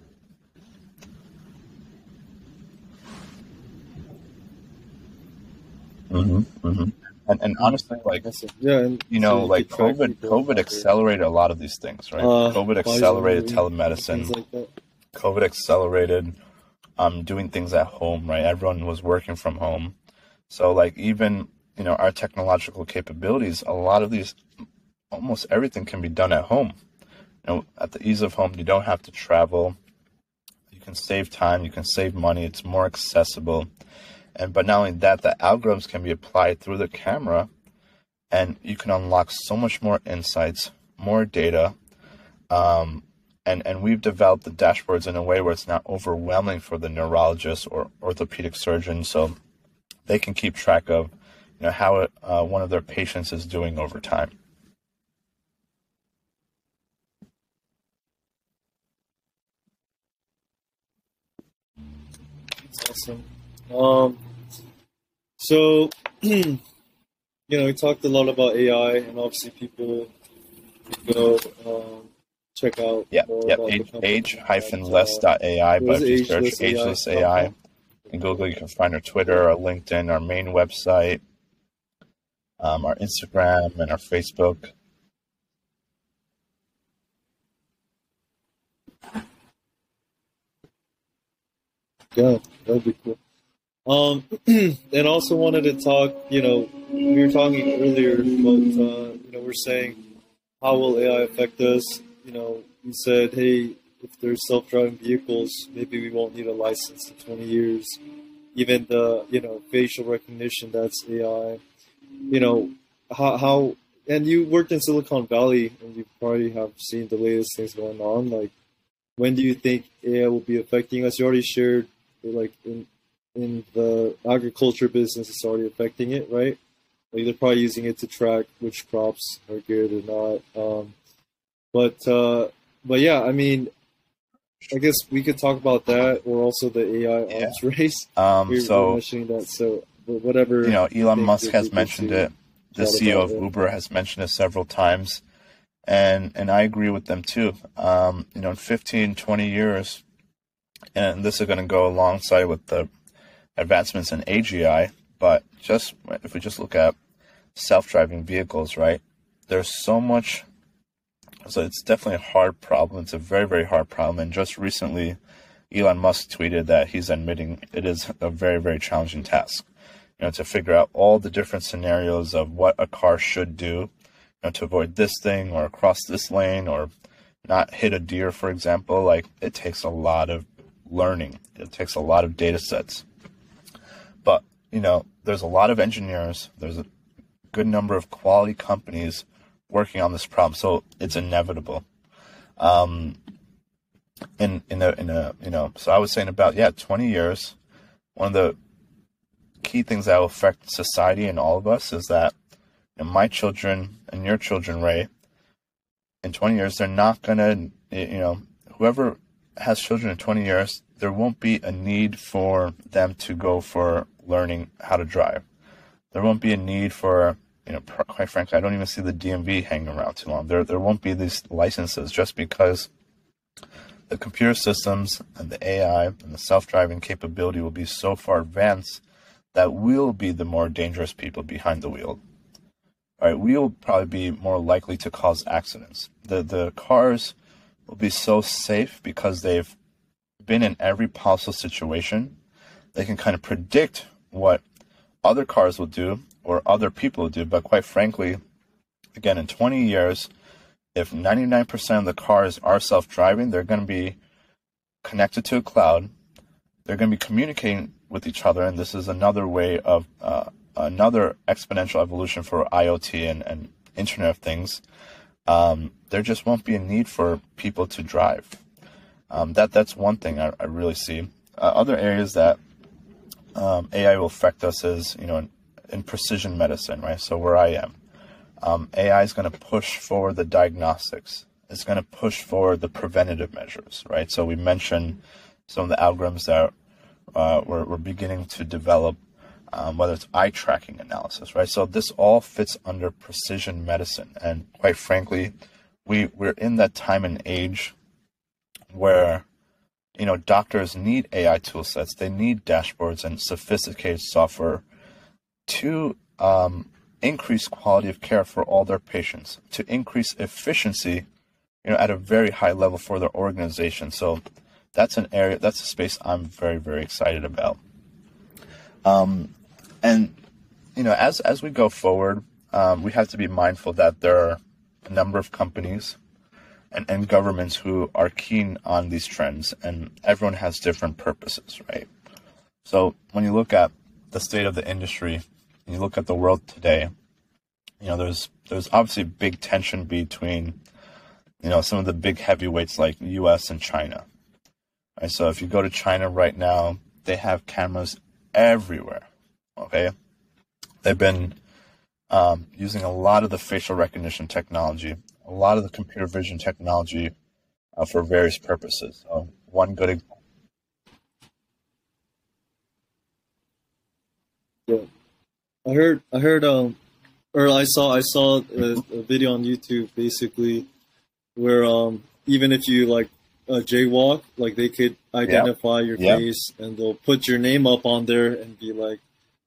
Mm-hmm, mm-hmm. And, and honestly, like, Awesome. Yeah, and you so know, you like could track COVID, people COVID after, accelerated a lot of these things, right? uh, COVID Pfizer accelerated movie, things telemedicine. like that. COVID accelerated um, doing things at home, right? Everyone was working from home. So like even, you know, our technological capabilities, a lot of these, almost everything can be done at home. You know, at the ease of home, you don't have to travel. You can save time, you can save money, it's more accessible. And but not only that, the algorithms can be applied through the camera, and you can unlock so much more insights, more data. Um, and, and we've developed the dashboards in a way where it's not overwhelming for the neurologist or orthopedic surgeon, so they can keep track of, you know, how uh, one of their patients is doing over time. That's awesome. Um, so, you know, we talked a lot about A I, and obviously people can go um, check out Yeah, more yep, about the age, company age at hyphen uh, less dot A I, what but is if it, you search ageless A I Ageless dot A I com? in Google, you can find our Twitter, our LinkedIn, our main website. um, our Instagram and our Facebook. Yeah, that'd be cool. Um, and also wanted to talk, you know, we were talking earlier, but, uh, you know, we're saying, how will A I affect us? You know, you said, hey, if there's self-driving vehicles, maybe we won't need a license in twenty years. Even the, you know, facial recognition, that's A I. You know, how, how, and you worked in Silicon Valley, and you probably have seen the latest things going on. Like, when do you think A I will be affecting us? You already shared, like, in in the agriculture business, it's already affecting it, right? Like, they're probably using it to track which crops are good or not. Um, but uh, but yeah, I mean, I guess we could talk about that, or also the A I Yeah. arms race. Um, We so, were mentioning that. So whatever, you know, Elon think Musk would has be good mentioned to it. The chat C E O about of it. Uber has mentioned it several times. And, and I agree with them too. Um, you know, in fifteen, twenty years, and this is going to go alongside with the advancements in A G I, but just if we just look at self-driving vehicles, right? There's so much, so it's definitely a hard problem. It's a very, very hard problem. And just recently, Elon Musk tweeted that he's admitting it is a very, very challenging task, you know, to figure out all the different scenarios of what a car should do, you know, to avoid this thing or cross this lane or not hit a deer, for example. Like, it takes a lot of learning. It takes a lot of data sets. But, you know, there's a lot of engineers, there's a good number of quality companies working on this problem, so it's inevitable. Um, in in a in a you know, so I was saying about yeah, twenty years. One of the key things that will affect society and all of us is that, you know, my children and your children, Ray, in twenty years, they're not gonna, you know, whoever has children in twenty years, there won't be a need for them to go for learning how to drive. There won't be a need for, you know, quite frankly, I don't even see the D M V hanging around too long. There, there won't be these licenses just because the computer systems and the A I and the self-driving capability will be so far advanced that we'll be the more dangerous people behind the wheel. All right, we'll probably be more likely to cause accidents. The the cars will be so safe because they've been in every possible situation. They can kind of predict what other cars will do or other people will do. But quite frankly, again, in twenty years, if ninety-nine percent of the cars are self-driving, they're going to be connected to a cloud. They're going to be communicating with each other. And this is another way of, uh, another exponential evolution for IoT and, and Internet of Things. Um, there just won't be a need for people to drive. Um, that That's one thing I, I really see. Uh, other areas that um, A I will affect us is, you know, in, in precision medicine, right? So where I am, um, A I is going to push forward the diagnostics. It's going to push forward the preventative measures, right? So we mentioned some of the algorithms that uh, we're, we're beginning to develop, um, whether it's eye tracking analysis, right? So this all fits under precision medicine. And quite frankly, we, we're in that time and age where, you know, doctors need A I tool sets. They need dashboards and sophisticated software to um, increase quality of care for all their patients, to increase efficiency, you know, at a very high level for their organization. So that's an area, that's a space I'm very, very excited about. Um, and, you know, as, as we go forward, um, we have to be mindful that there are a number of companies and, and governments who are keen on these trends, and everyone has different purposes, right? So when you look at the state of the industry, and you look at the world today, you know, there's there's obviously big tension between, you know, some of the big heavyweights like U S and China. Right? So if you go to China right now, they have cameras everywhere, okay? They've been um, using a lot of the facial recognition technology, a lot of the computer vision technology uh, for various purposes. So one good example. Yeah, I heard, I heard, um, or I saw, I saw a, a video on YouTube basically where um, even if you like uh, jaywalk, like they could identify your Yep. face and they'll put your name up on there and be like,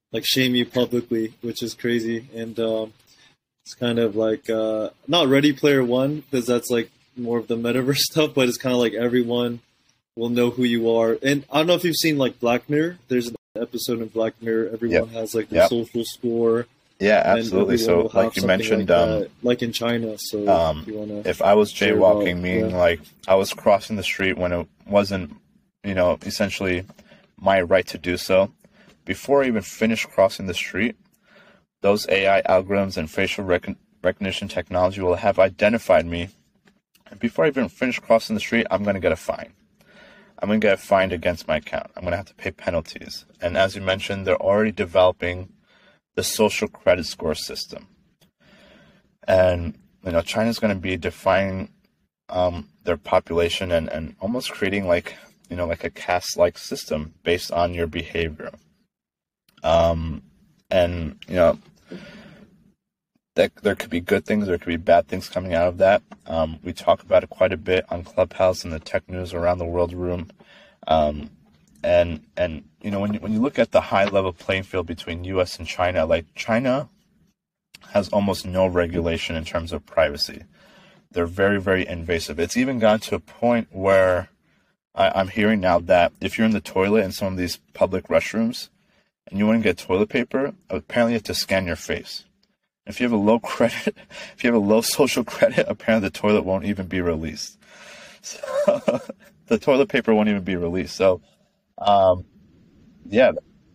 like shame you publicly, which is crazy. And um, it's kind of like uh, not Ready Player One, because that's like more of the metaverse stuff, but it's kind of like everyone will know who you are. And I don't know if you've seen like Black Mirror. There's an episode in Black Mirror. Everyone yep. has like their yep. social score. Yeah, absolutely. So like you mentioned, like, um, like in China. So um, if, you wanna if I was jaywalking, meaning yeah. like I was crossing the street when it wasn't, you know, essentially my right to do so, before I even finished crossing the street, those A I algorithms and facial rec- recognition technology will have identified me. And before I even finish crossing the street, I'm going to get a fine. I'm going to get fined against my account. I'm going to have to pay penalties. And as you mentioned, they're already developing the social credit score system. And, you know, China's going to be defining um, their population and, and almost creating like, you know, like a caste-like system based on your behavior. Um, and, you know, that there could be good things, there could be bad things coming out of that. Um, we talk about it quite a bit on Clubhouse and the Tech News Around the World room. Um, and, and, you know, when you, when you look at the high level playing field between U S and China, like China has almost no regulation in terms of privacy. They're very, very invasive. It's even gotten to a point where I, I'm hearing now that if you're in the toilet in some of these public restrooms and you want to get toilet paper, apparently you have to scan your face. If you have a low credit, if you have a low social credit, apparently the toilet won't even be released. So, the toilet paper won't even be released. So, um, yeah.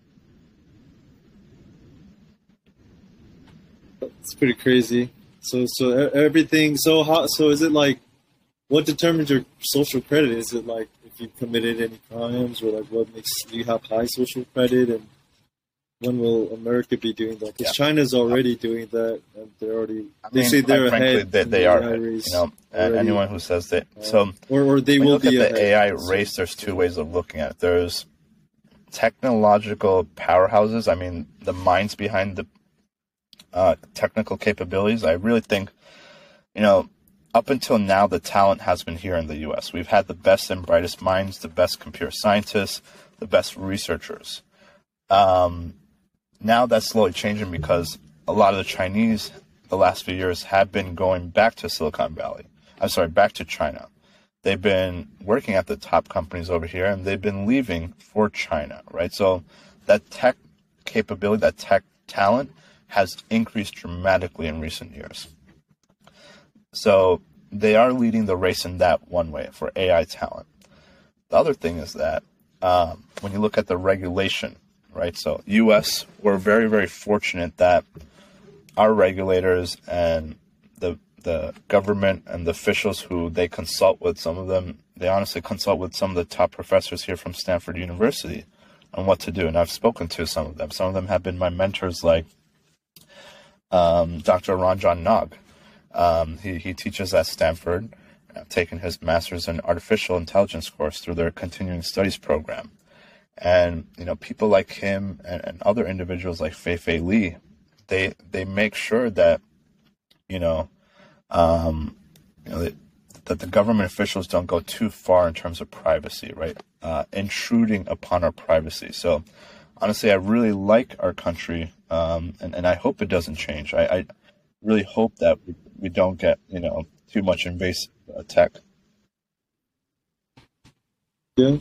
It's pretty crazy. So, so everything. So, how? So, is it like, what determines your social credit? Is it like if you committed any crimes, or like what makes you have high social credit? And when will America be doing that? Because yeah. China's already doing that, and they're already. I they mean, say they're frankly, ahead. They, they the are ahead. You know, already. Anyone who says that. Uh, so, or, or they when will you look be at the ahead. A I race, there's two ways of looking at it. There's technological powerhouses. I mean, the minds behind the uh, technical capabilities. I really think, you know, up until now, the talent has been here in the U S. We've had the best and brightest minds, the best computer scientists, the best researchers. Um, now that's slowly changing because a lot of the Chinese, the last few years, have been going back to Silicon Valley. I'm sorry, back to China. They've been working at the top companies over here, and they've been leaving for China, right? So that tech capability, that tech talent has increased dramatically in recent years. So they are leading the race in that one way for A I talent. The other thing is that um, when you look at the regulation, right? So U S, we're very, very fortunate that our regulators and the the government and the officials who they consult with, some of them, they honestly consult with some of the top professors here from Stanford University on what to do. And I've spoken to some of them. Some of them have been my mentors, like um, Doctor Ranjan Nag. Um, he, he teaches at Stanford. I've taken his master's in artificial intelligence course through their continuing studies program. And, you know, people like him and, and other individuals like Fei Fei Li, they, they make sure that, you know, um, you know, that, that the government officials don't go too far in terms of privacy, right? Uh, intruding upon our privacy. So honestly, I really like our country, um, and, and I hope it doesn't change. I, I really hope that we, we don't get, you know, too much invasive uh, tech. Yeah.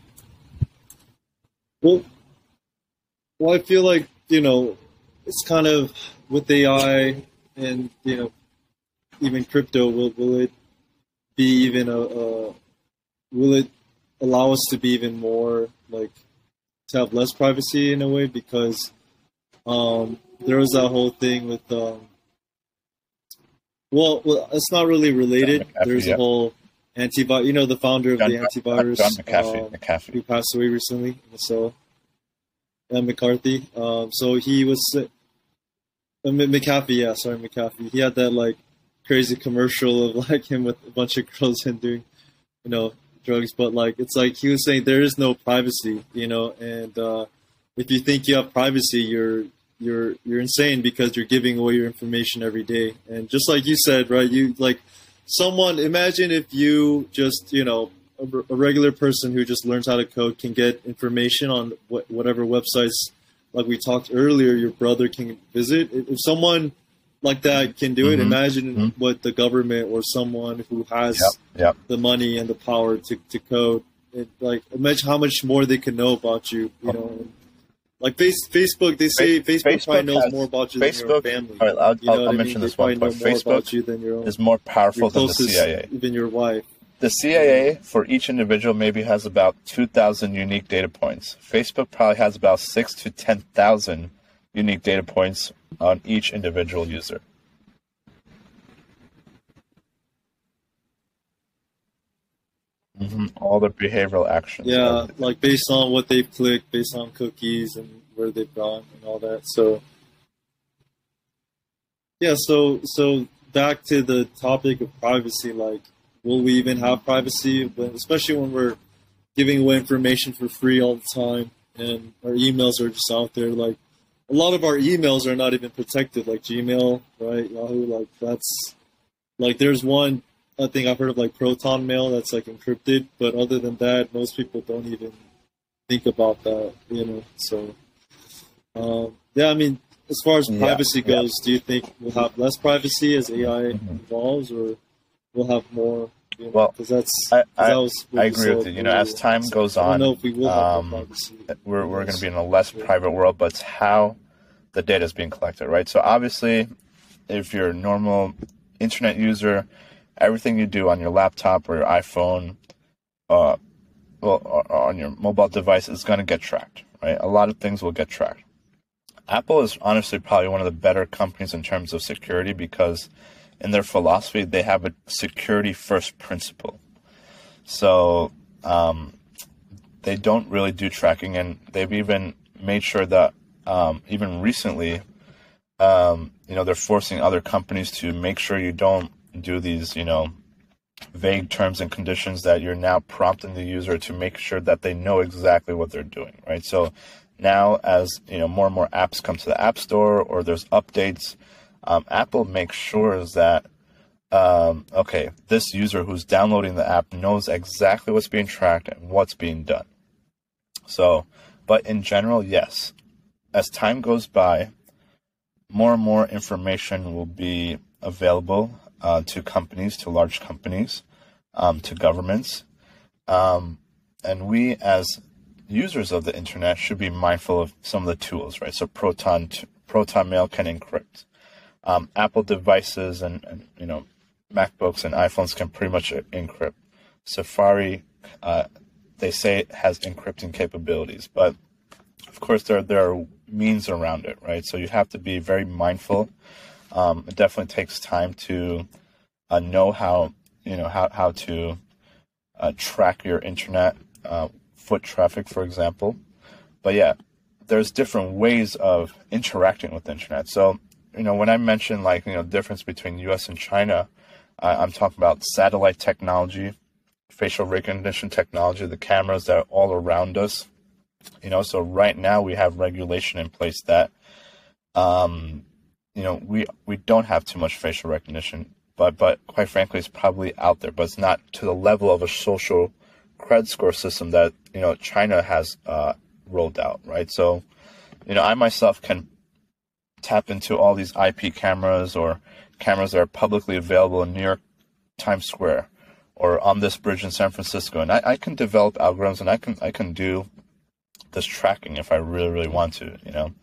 Well, well, I feel like, you know, it's kind of with A I and, you know, even crypto, will, will it be even a, a, will it allow us to be even more, like, to have less privacy in a way? Because um, there was that whole thing with, um, well, well, it's not really related. McAfee, There's yeah. a whole antivirus, you know, the founder of John, the antivirus, John McAfee, um, McAfee. who passed away recently. So, uh, McCarthy. Um, so he was, uh, McAfee, yeah, sorry, McAfee. He had that, like, crazy commercial of, like, him with a bunch of girls and doing, you know, drugs. But, like, it's like he was saying there is no privacy, you know, and uh, if you think you have privacy, you're you're you're insane, because you're giving away your information every day. And just like you said, right, you, like, someone, imagine if you just, you know, a, a regular person who just learns how to code can get information on what, whatever websites like we talked earlier, your brother can visit. If someone like that can do it, Mm-hmm. imagine Mm-hmm. what the government or someone who has Yep. Yep. the money and the power to, to code. It, like, imagine how much more they can know about you, you know. Like face, Facebook, they say Fa- Facebook, Facebook probably knows has- more about you Facebook- than your family. all right, I'll- you know I'll- what I'll I mention mean? this They one probably know point. more about Facebook you than your own, is more powerful your than the closest, C I A. even your wife. The C I A for each individual maybe has about two thousand unique data points. Facebook probably has about six to ten thousand unique data points on each individual user. hmm All the behavioral actions. Yeah, everything. like based on what they've clicked, based on cookies and where they've gone and all that. So, yeah, so so back to the topic of privacy. Like, will we even have privacy, when, especially when we're giving away information for free all the time, and our emails are just out there? Like, a lot of our emails are not even protected, like Gmail, right? Yahoo, like that's like there's one. I think I've heard of like Proton Mail that's like encrypted, but other than that, most people don't even think about that, you know. So, um, yeah, I mean, as far as Yeah, privacy yeah. goes, do you think we'll have less privacy as A I Mhm. evolves, or we'll have more? You know, Well, because that's I, 'cause I, that was what I you agree said with you. You know, as earlier. time So goes I don't on, know if we will have um, more privacy. we're, we're going Yes. to be in a less Yeah. private world, but it's how the data is being collected, right? So obviously, if you're a normal internet user, everything you do on your laptop or your iPhone, uh, well, or, or on your mobile device is going to get tracked, right? A lot of things will get tracked. Apple is honestly probably one of the better companies in terms of security because in their philosophy, they have a security first principle. So um, they don't really do tracking, and they've even made sure that um, even recently, um, you know, they're forcing other companies to make sure you don't do these, you know, vague terms and conditions that you're now prompting the user to make sure that they know exactly what they're doing, right? So now as, you know, more and more apps come to the App Store or there's updates, um, Apple makes sure that, um, okay, this user who's downloading the app knows exactly what's being tracked and what's being done. So, but in general, yes, as time goes by, more and more information will be available uh, to companies, to large companies, um, to governments. Um, and we as users of the internet should be mindful of some of the tools, right? So Proton Proton Mail can encrypt. Um, Apple devices and, and, you know, MacBooks and iPhones can pretty much encrypt. Safari, uh, they say it has encrypting capabilities, but of course there, there are means around it, right? So you have to be very mindful. Um, it definitely takes time to uh, know how, you know, how, how to uh, track your internet uh, foot traffic, for example. But yeah, there's different ways of interacting with the internet. So, you know, when I mention like, you know, difference between U S and China, uh, I'm talking about satellite technology, facial recognition technology, the cameras that are all around us. You know, so right now we have regulation in place that, um, you know, we we don't have too much facial recognition, but but quite frankly, it's probably out there, but it's not to the level of a social credit score system that, you know, China has uh, rolled out, right? So, you know, I myself can tap into all these I P cameras or cameras that are publicly available in New York Times Square or on this bridge in San Francisco, and I, I can develop algorithms and I can I can do this tracking if I really, really want to, you know.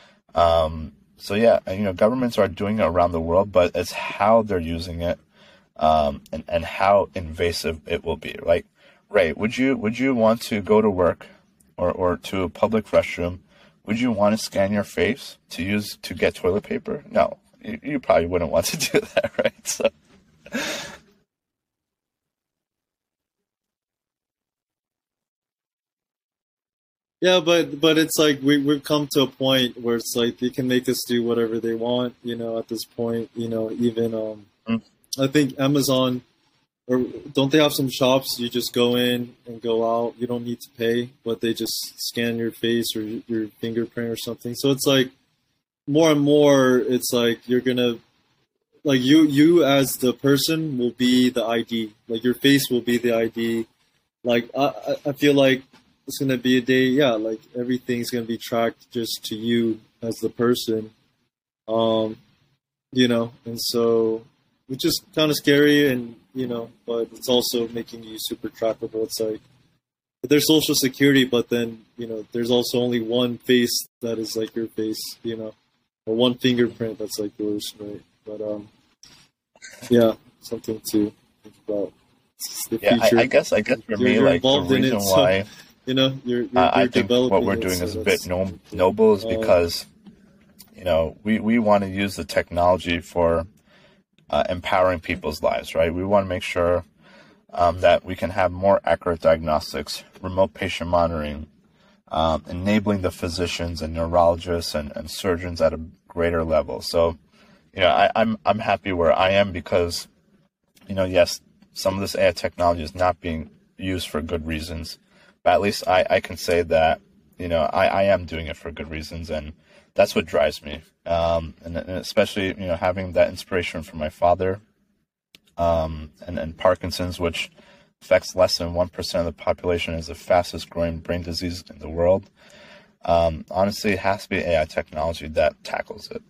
Um, so yeah, you know, governments are doing it around the world, but it's how they're using it, um, and, and how invasive it will be. Like, Ray, would you would you want to go to work or, or to a public restroom? Would you want to scan your face to use to get toilet paper? No, you, you probably wouldn't want to do that, right? So. Yeah, but but it's like we we've come to a point where it's like they can make us do whatever they want, you know, at this point, you know, even um Mm. I think Amazon, or don't they have some shops you just go in and go out, you don't need to pay, but they just scan your face or your fingerprint or something. So it's like more and more it's like you're going to like you you as the person will be the I D. Like your face will be the I D. Like I I feel like it's gonna be a day, yeah, like everything's gonna be tracked just to you as the person, um, you know, and so which is kind of scary, and you know, but it's also making you super trackable. It's like there's social security, but then you know, there's also only one face that is like your face, you know, or one fingerprint that's like yours, right? But um, yeah, something to think about. The Yeah, I, future. I guess I guess for You're, me, you're like the involved in reason it, so why you know you're, you're, uh, I you're think what developing we're it, doing so is a bit that's no, cool. noble is Uh, because you know we, we want to use the technology for uh, empowering people's lives, right? We want to make sure um, that we can have more accurate diagnostics, remote patient monitoring, um, enabling the physicians and neurologists and, and surgeons at a greater level. So, you know, I, I'm I'm happy where I am because, you know, yes, some of this A I technology is not being used for good reasons, but at least I, I can say that, you know, I, I am doing it for good reasons, and that's what drives me. Um, and, and especially, you know, having that inspiration from my father, um, and, and Parkinson's, which affects less than one percent of the population, is the fastest growing brain disease in the world. Um, honestly, it has to be A I technology that tackles it.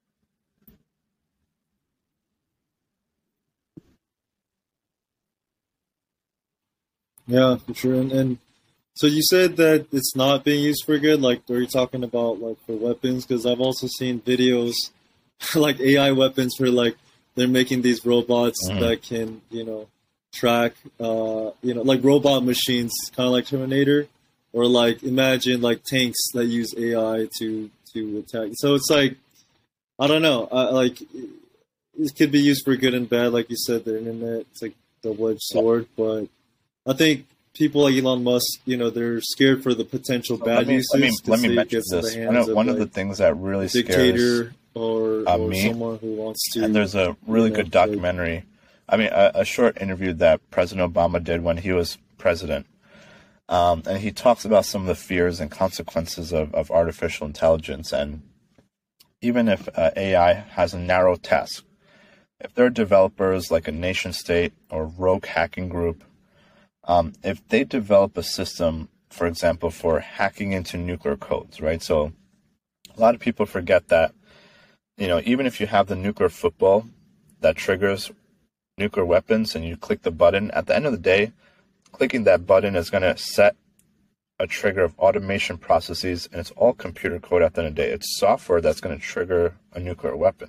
yeah, for sure. And, and so you said that it's not being used for good. Like, are you talking about like for weapons? Because I've also seen videos like A I weapons where like they're making these robots Mm. that can, you know, track, uh, you know, like robot machines, kind of like Terminator, or like imagine like tanks that use A I to to attack. So it's like I don't know, I, like it could be used for good and bad, like you said. The internet, it's like double-edged sword, but I think people like Elon Musk, you know, they're scared for the potential So bad let me uses let me let because me it mention gets in the this. One hands of of one of like the things that really a scares dictator or uh, or me, someone who wants to, and there's a really you know, good like documentary. I mean, a, a short interview that President Obama did when he was president, um, and he talks about some of the fears and consequences of, of artificial intelligence. And even if uh, A I has a narrow task, if there are developers like a nation state or rogue hacking group, um, if they develop a system, for example, for hacking into nuclear codes, right? So a lot of people forget that, you know, even if you have the nuclear football that triggers nuclear weapons and you click the button, at the end of the day, clicking that button is going to set a trigger of automation processes, and it's all computer code at the end of the day. It's software that's going to trigger a nuclear weapon.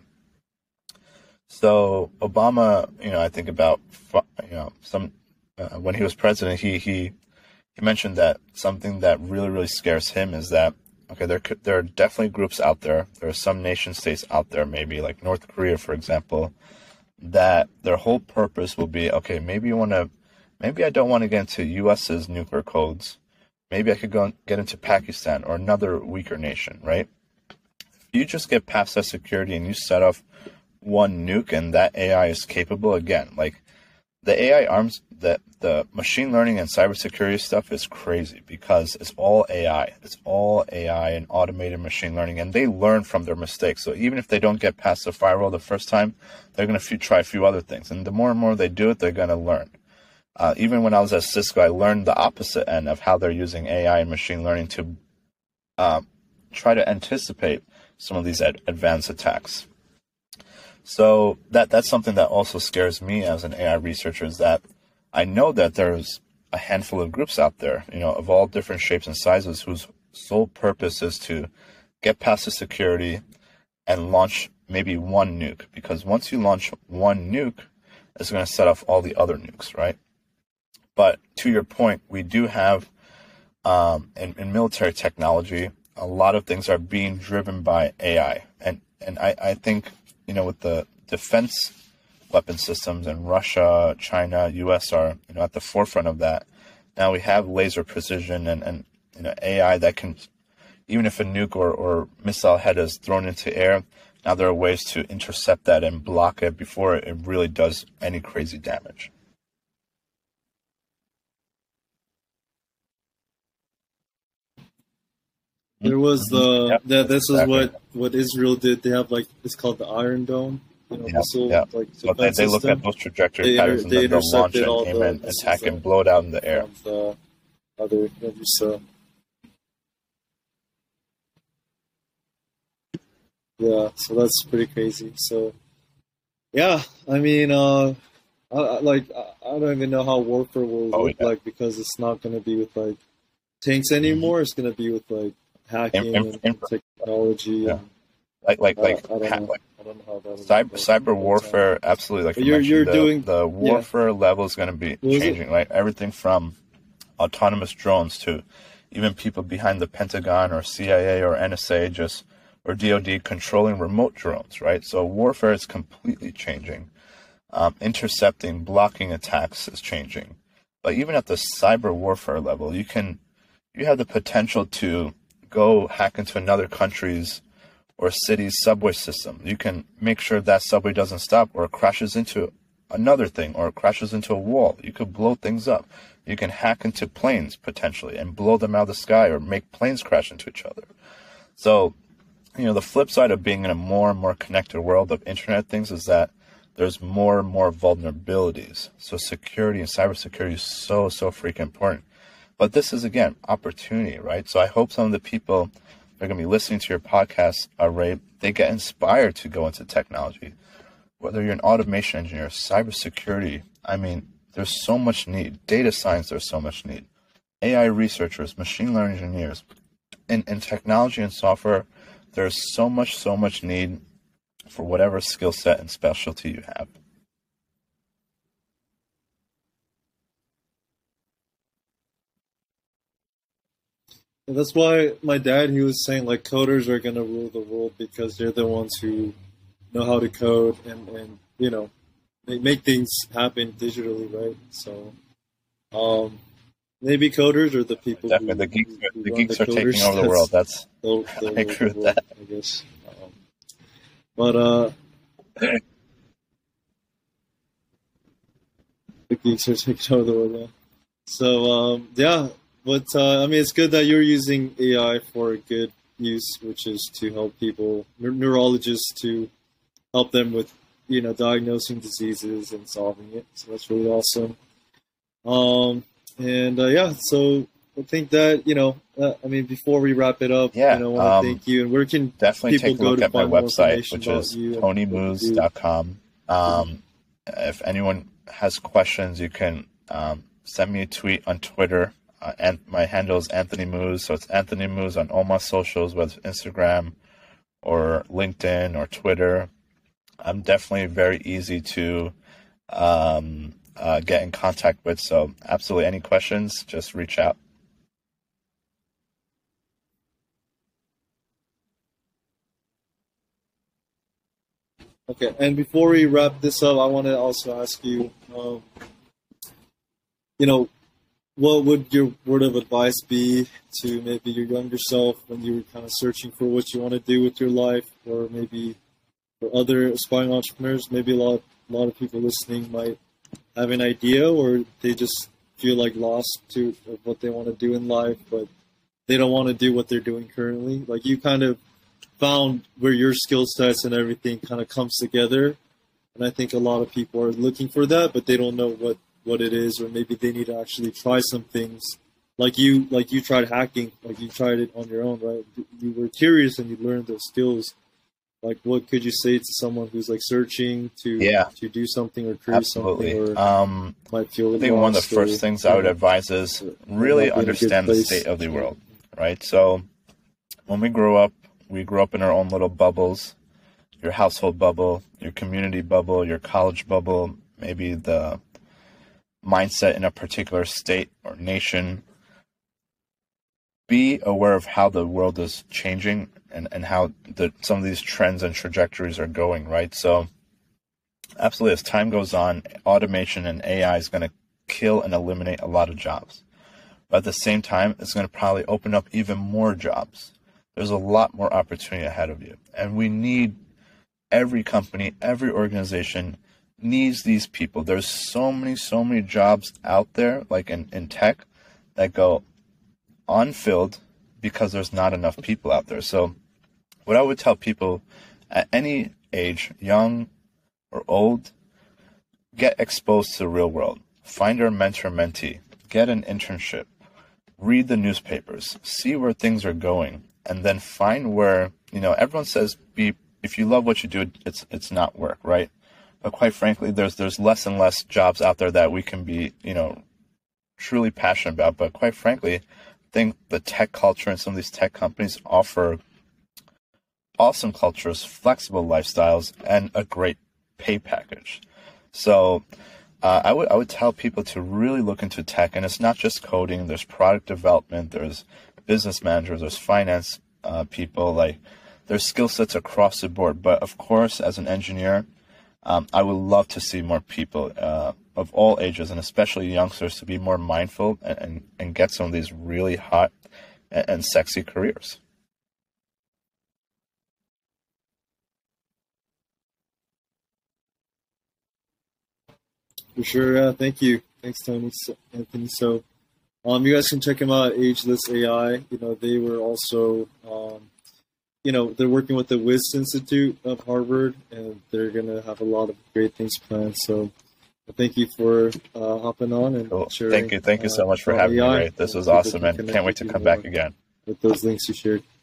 So Obama, you know, I think about, you know, some uh, when he was president, he he he mentioned that something that really really scares him is that, okay, there could, there are definitely groups out there. There are some nation states out there, maybe like North Korea, for example, that their whole purpose will be, okay, maybe you want to, maybe I don't want to get into U S's nuclear codes. Maybe I could go and get into Pakistan or another weaker nation, right? If you just get past that security and you set off one nuke and that A I is capable, again, like the A I arms, that the machine learning and cybersecurity stuff is crazy because it's all A I. It's all A I and automated machine learning, and they learn from their mistakes. So even if they don't get past the firewall the first time, they're going to try a few other things. And the more and more they do it, they're going to learn. Uh, even when I was at Cisco, I learned the opposite end of how they're using A I and machine learning to uh, try to anticipate some of these ad- advanced attacks. So that that's something that also scares me as an A I researcher, is that I know that there's a handful of groups out there, you know, of all different shapes and sizes, whose sole purpose is to get past the security and launch maybe one nuke. Because once you launch one nuke, it's going to set off all the other nukes, right? But to your point, we do have, um, in, in military technology, a lot of things are being driven by A I. And, and I, I think, you know, with the defense weapon systems, and Russia, China, U S are, you know, at the forefront of that. Now we have laser precision and, and you know, A I that can, even if a nuke or, or missile head is thrown into air, now there are ways to intercept that and block it before it really does any crazy damage. there was the Yep, that this is exactly. what what Israel did. They have like it's called the Iron Dome, you know, Yeah, missile yeah. like So they, defense they look system. at those trajectory They inter- patterns and they then they'll launch intercepted and all aim the and missiles attack that and blow it out in the air. from the other just uh, yeah. So that's pretty crazy. So yeah, I mean, uh, I, I, like I, I don't even know how warfare will Oh look yeah. like because it's not going to be with like tanks hmm anymore. It's going to be with like In, hacking in, and, in, and technology, yeah. and Like like uh, like I don't ha- know. like I don't know how that will cyber look. cyber But, um, warfare. Absolutely, like but you you're mentioned, you're the doing the yeah. warfare level is going to be What was it? changing. Like everything from autonomous drones to even people behind the Pentagon or C I A or N S A just or D O D controlling remote drones, right? So warfare is completely changing. Um, intercepting, blocking attacks is changing. But even at the cyber warfare level, you can you have the potential to go hack into another country's or city's subway system. You can make sure that subway doesn't stop or crashes into another thing or crashes into a wall. You could blow things up. You can hack into planes potentially and blow them out of the sky or make planes crash into each other. So, you know, the flip side of being in a more and more connected world of internet things is that there's more and more vulnerabilities. So security and cybersecurity is so, so freaking important. But this is, again, opportunity, right? So I hope some of the people that are going to be listening to your podcast, uh, Ray, they get inspired to go into technology. Whether you're an automation engineer, cybersecurity, I mean, there's so much need. Data science, there's so much need. A I researchers, machine learning engineers. In, in technology and software, there's so much, so much need for whatever skill set and specialty you have. And that's why my dad, he was saying like coders are gonna rule the world because they're the ones who know how to code and, and you know they make things happen digitally, right? So um, maybe coders are the people Definitely, who, the geeks who, are, who the run the geeks are taking coders. over the world. That's That's they'll, they'll I rule agree the with world, that. I guess. Um, but uh, the geeks are taking over the world. Yeah. So um, yeah, but uh, I mean, it's good that you're using A I for a good use, which is to help people, neur- neurologists, to help them with you know diagnosing diseases and solving it. So that's really awesome. Um, and uh, yeah, so I think that you know, uh, I mean, before we wrap it up, you Yeah, know, I want to um, thank you. And where can definitely people take a go look to at my find more website, information which about is you and tony what you moos do? dot com. Um, if anyone has questions, you can um, send me a tweet on Twitter. Uh, and my handle is Anthony Moos, so it's Anthony Moos on all my socials, whether it's Instagram or LinkedIn or Twitter. I'm definitely very easy to um, uh, get in contact with. So, absolutely, any questions, just reach out. Okay, and before we wrap this up, I want to also ask you, um, you know, what would your word of advice be to maybe your younger self when you were kind of searching for what you want to do with your life, or maybe for other aspiring entrepreneurs? Maybe a lot, a lot of people listening might have an idea, or they just feel like lost to of what they want to do in life, but they don't want to do what they're doing currently. Like you kind of found where your skill sets and everything kind of comes together, and I think a lot of people are looking for that, but they don't know what what it is, or maybe they need to actually try some things. Like you, like you tried hacking, like you tried it on your own, right? You were curious and you learned those skills. Like, what could you say to someone who's like searching to Yeah, to do something or create absolutely. something, or Um, might feel I think one of the lost, or first things you I would know, advise is might really not be in a good understand the place? state of the world, right? So when we grow up, we grow up in our own little bubbles, your household bubble, your community bubble, your college bubble, maybe the mindset in a particular state or nation. Be aware of how the world is changing and, and how the, some of these trends and trajectories are going, right? So absolutely, as time goes on, automation and A I is going to kill and eliminate a lot of jobs. But at the same time, it's going to probably open up even more jobs. There's a lot more opportunity ahead of you. And we need every company, every organization needs these people. There's so many, so many jobs out there, like in, in tech, that go unfilled because there's not enough people out there. So what I would tell people at any age, young or old, get exposed to the real world. Find your mentor mentee. Get an internship. read the newspapers, see where things are going, and then find where, you know, everyone says be if you love what you do, it's it's not work, right? But quite frankly, there's there's less and less jobs out there that we can be, you know, truly passionate about. But quite frankly, I think the tech culture and some of these tech companies offer awesome cultures, flexible lifestyles, and a great pay package. So uh, I would I would tell people to really look into tech, and it's not just coding. There's product development, there's business managers, there's finance uh, people. Like there's skill sets across the board. But of course, as an engineer, um, I would love to see more people uh, of all ages, and especially youngsters, to be more mindful and and, and get some of these really hot and, and sexy careers. For sure, yeah. Thank you. Thanks, Tony, so, Anthony. So, um, you guys can check them out at Ageless A I. You know, they were also, um, you know, they're working with the W I S Institute of Harvard, and they're going to have a lot of great things planned. So, thank you for uh, hopping on and cool. sharing. Thank you. Thank you so much uh, for having A I. me, Ray. This was awesome, and can't wait to come back again. With those links you shared.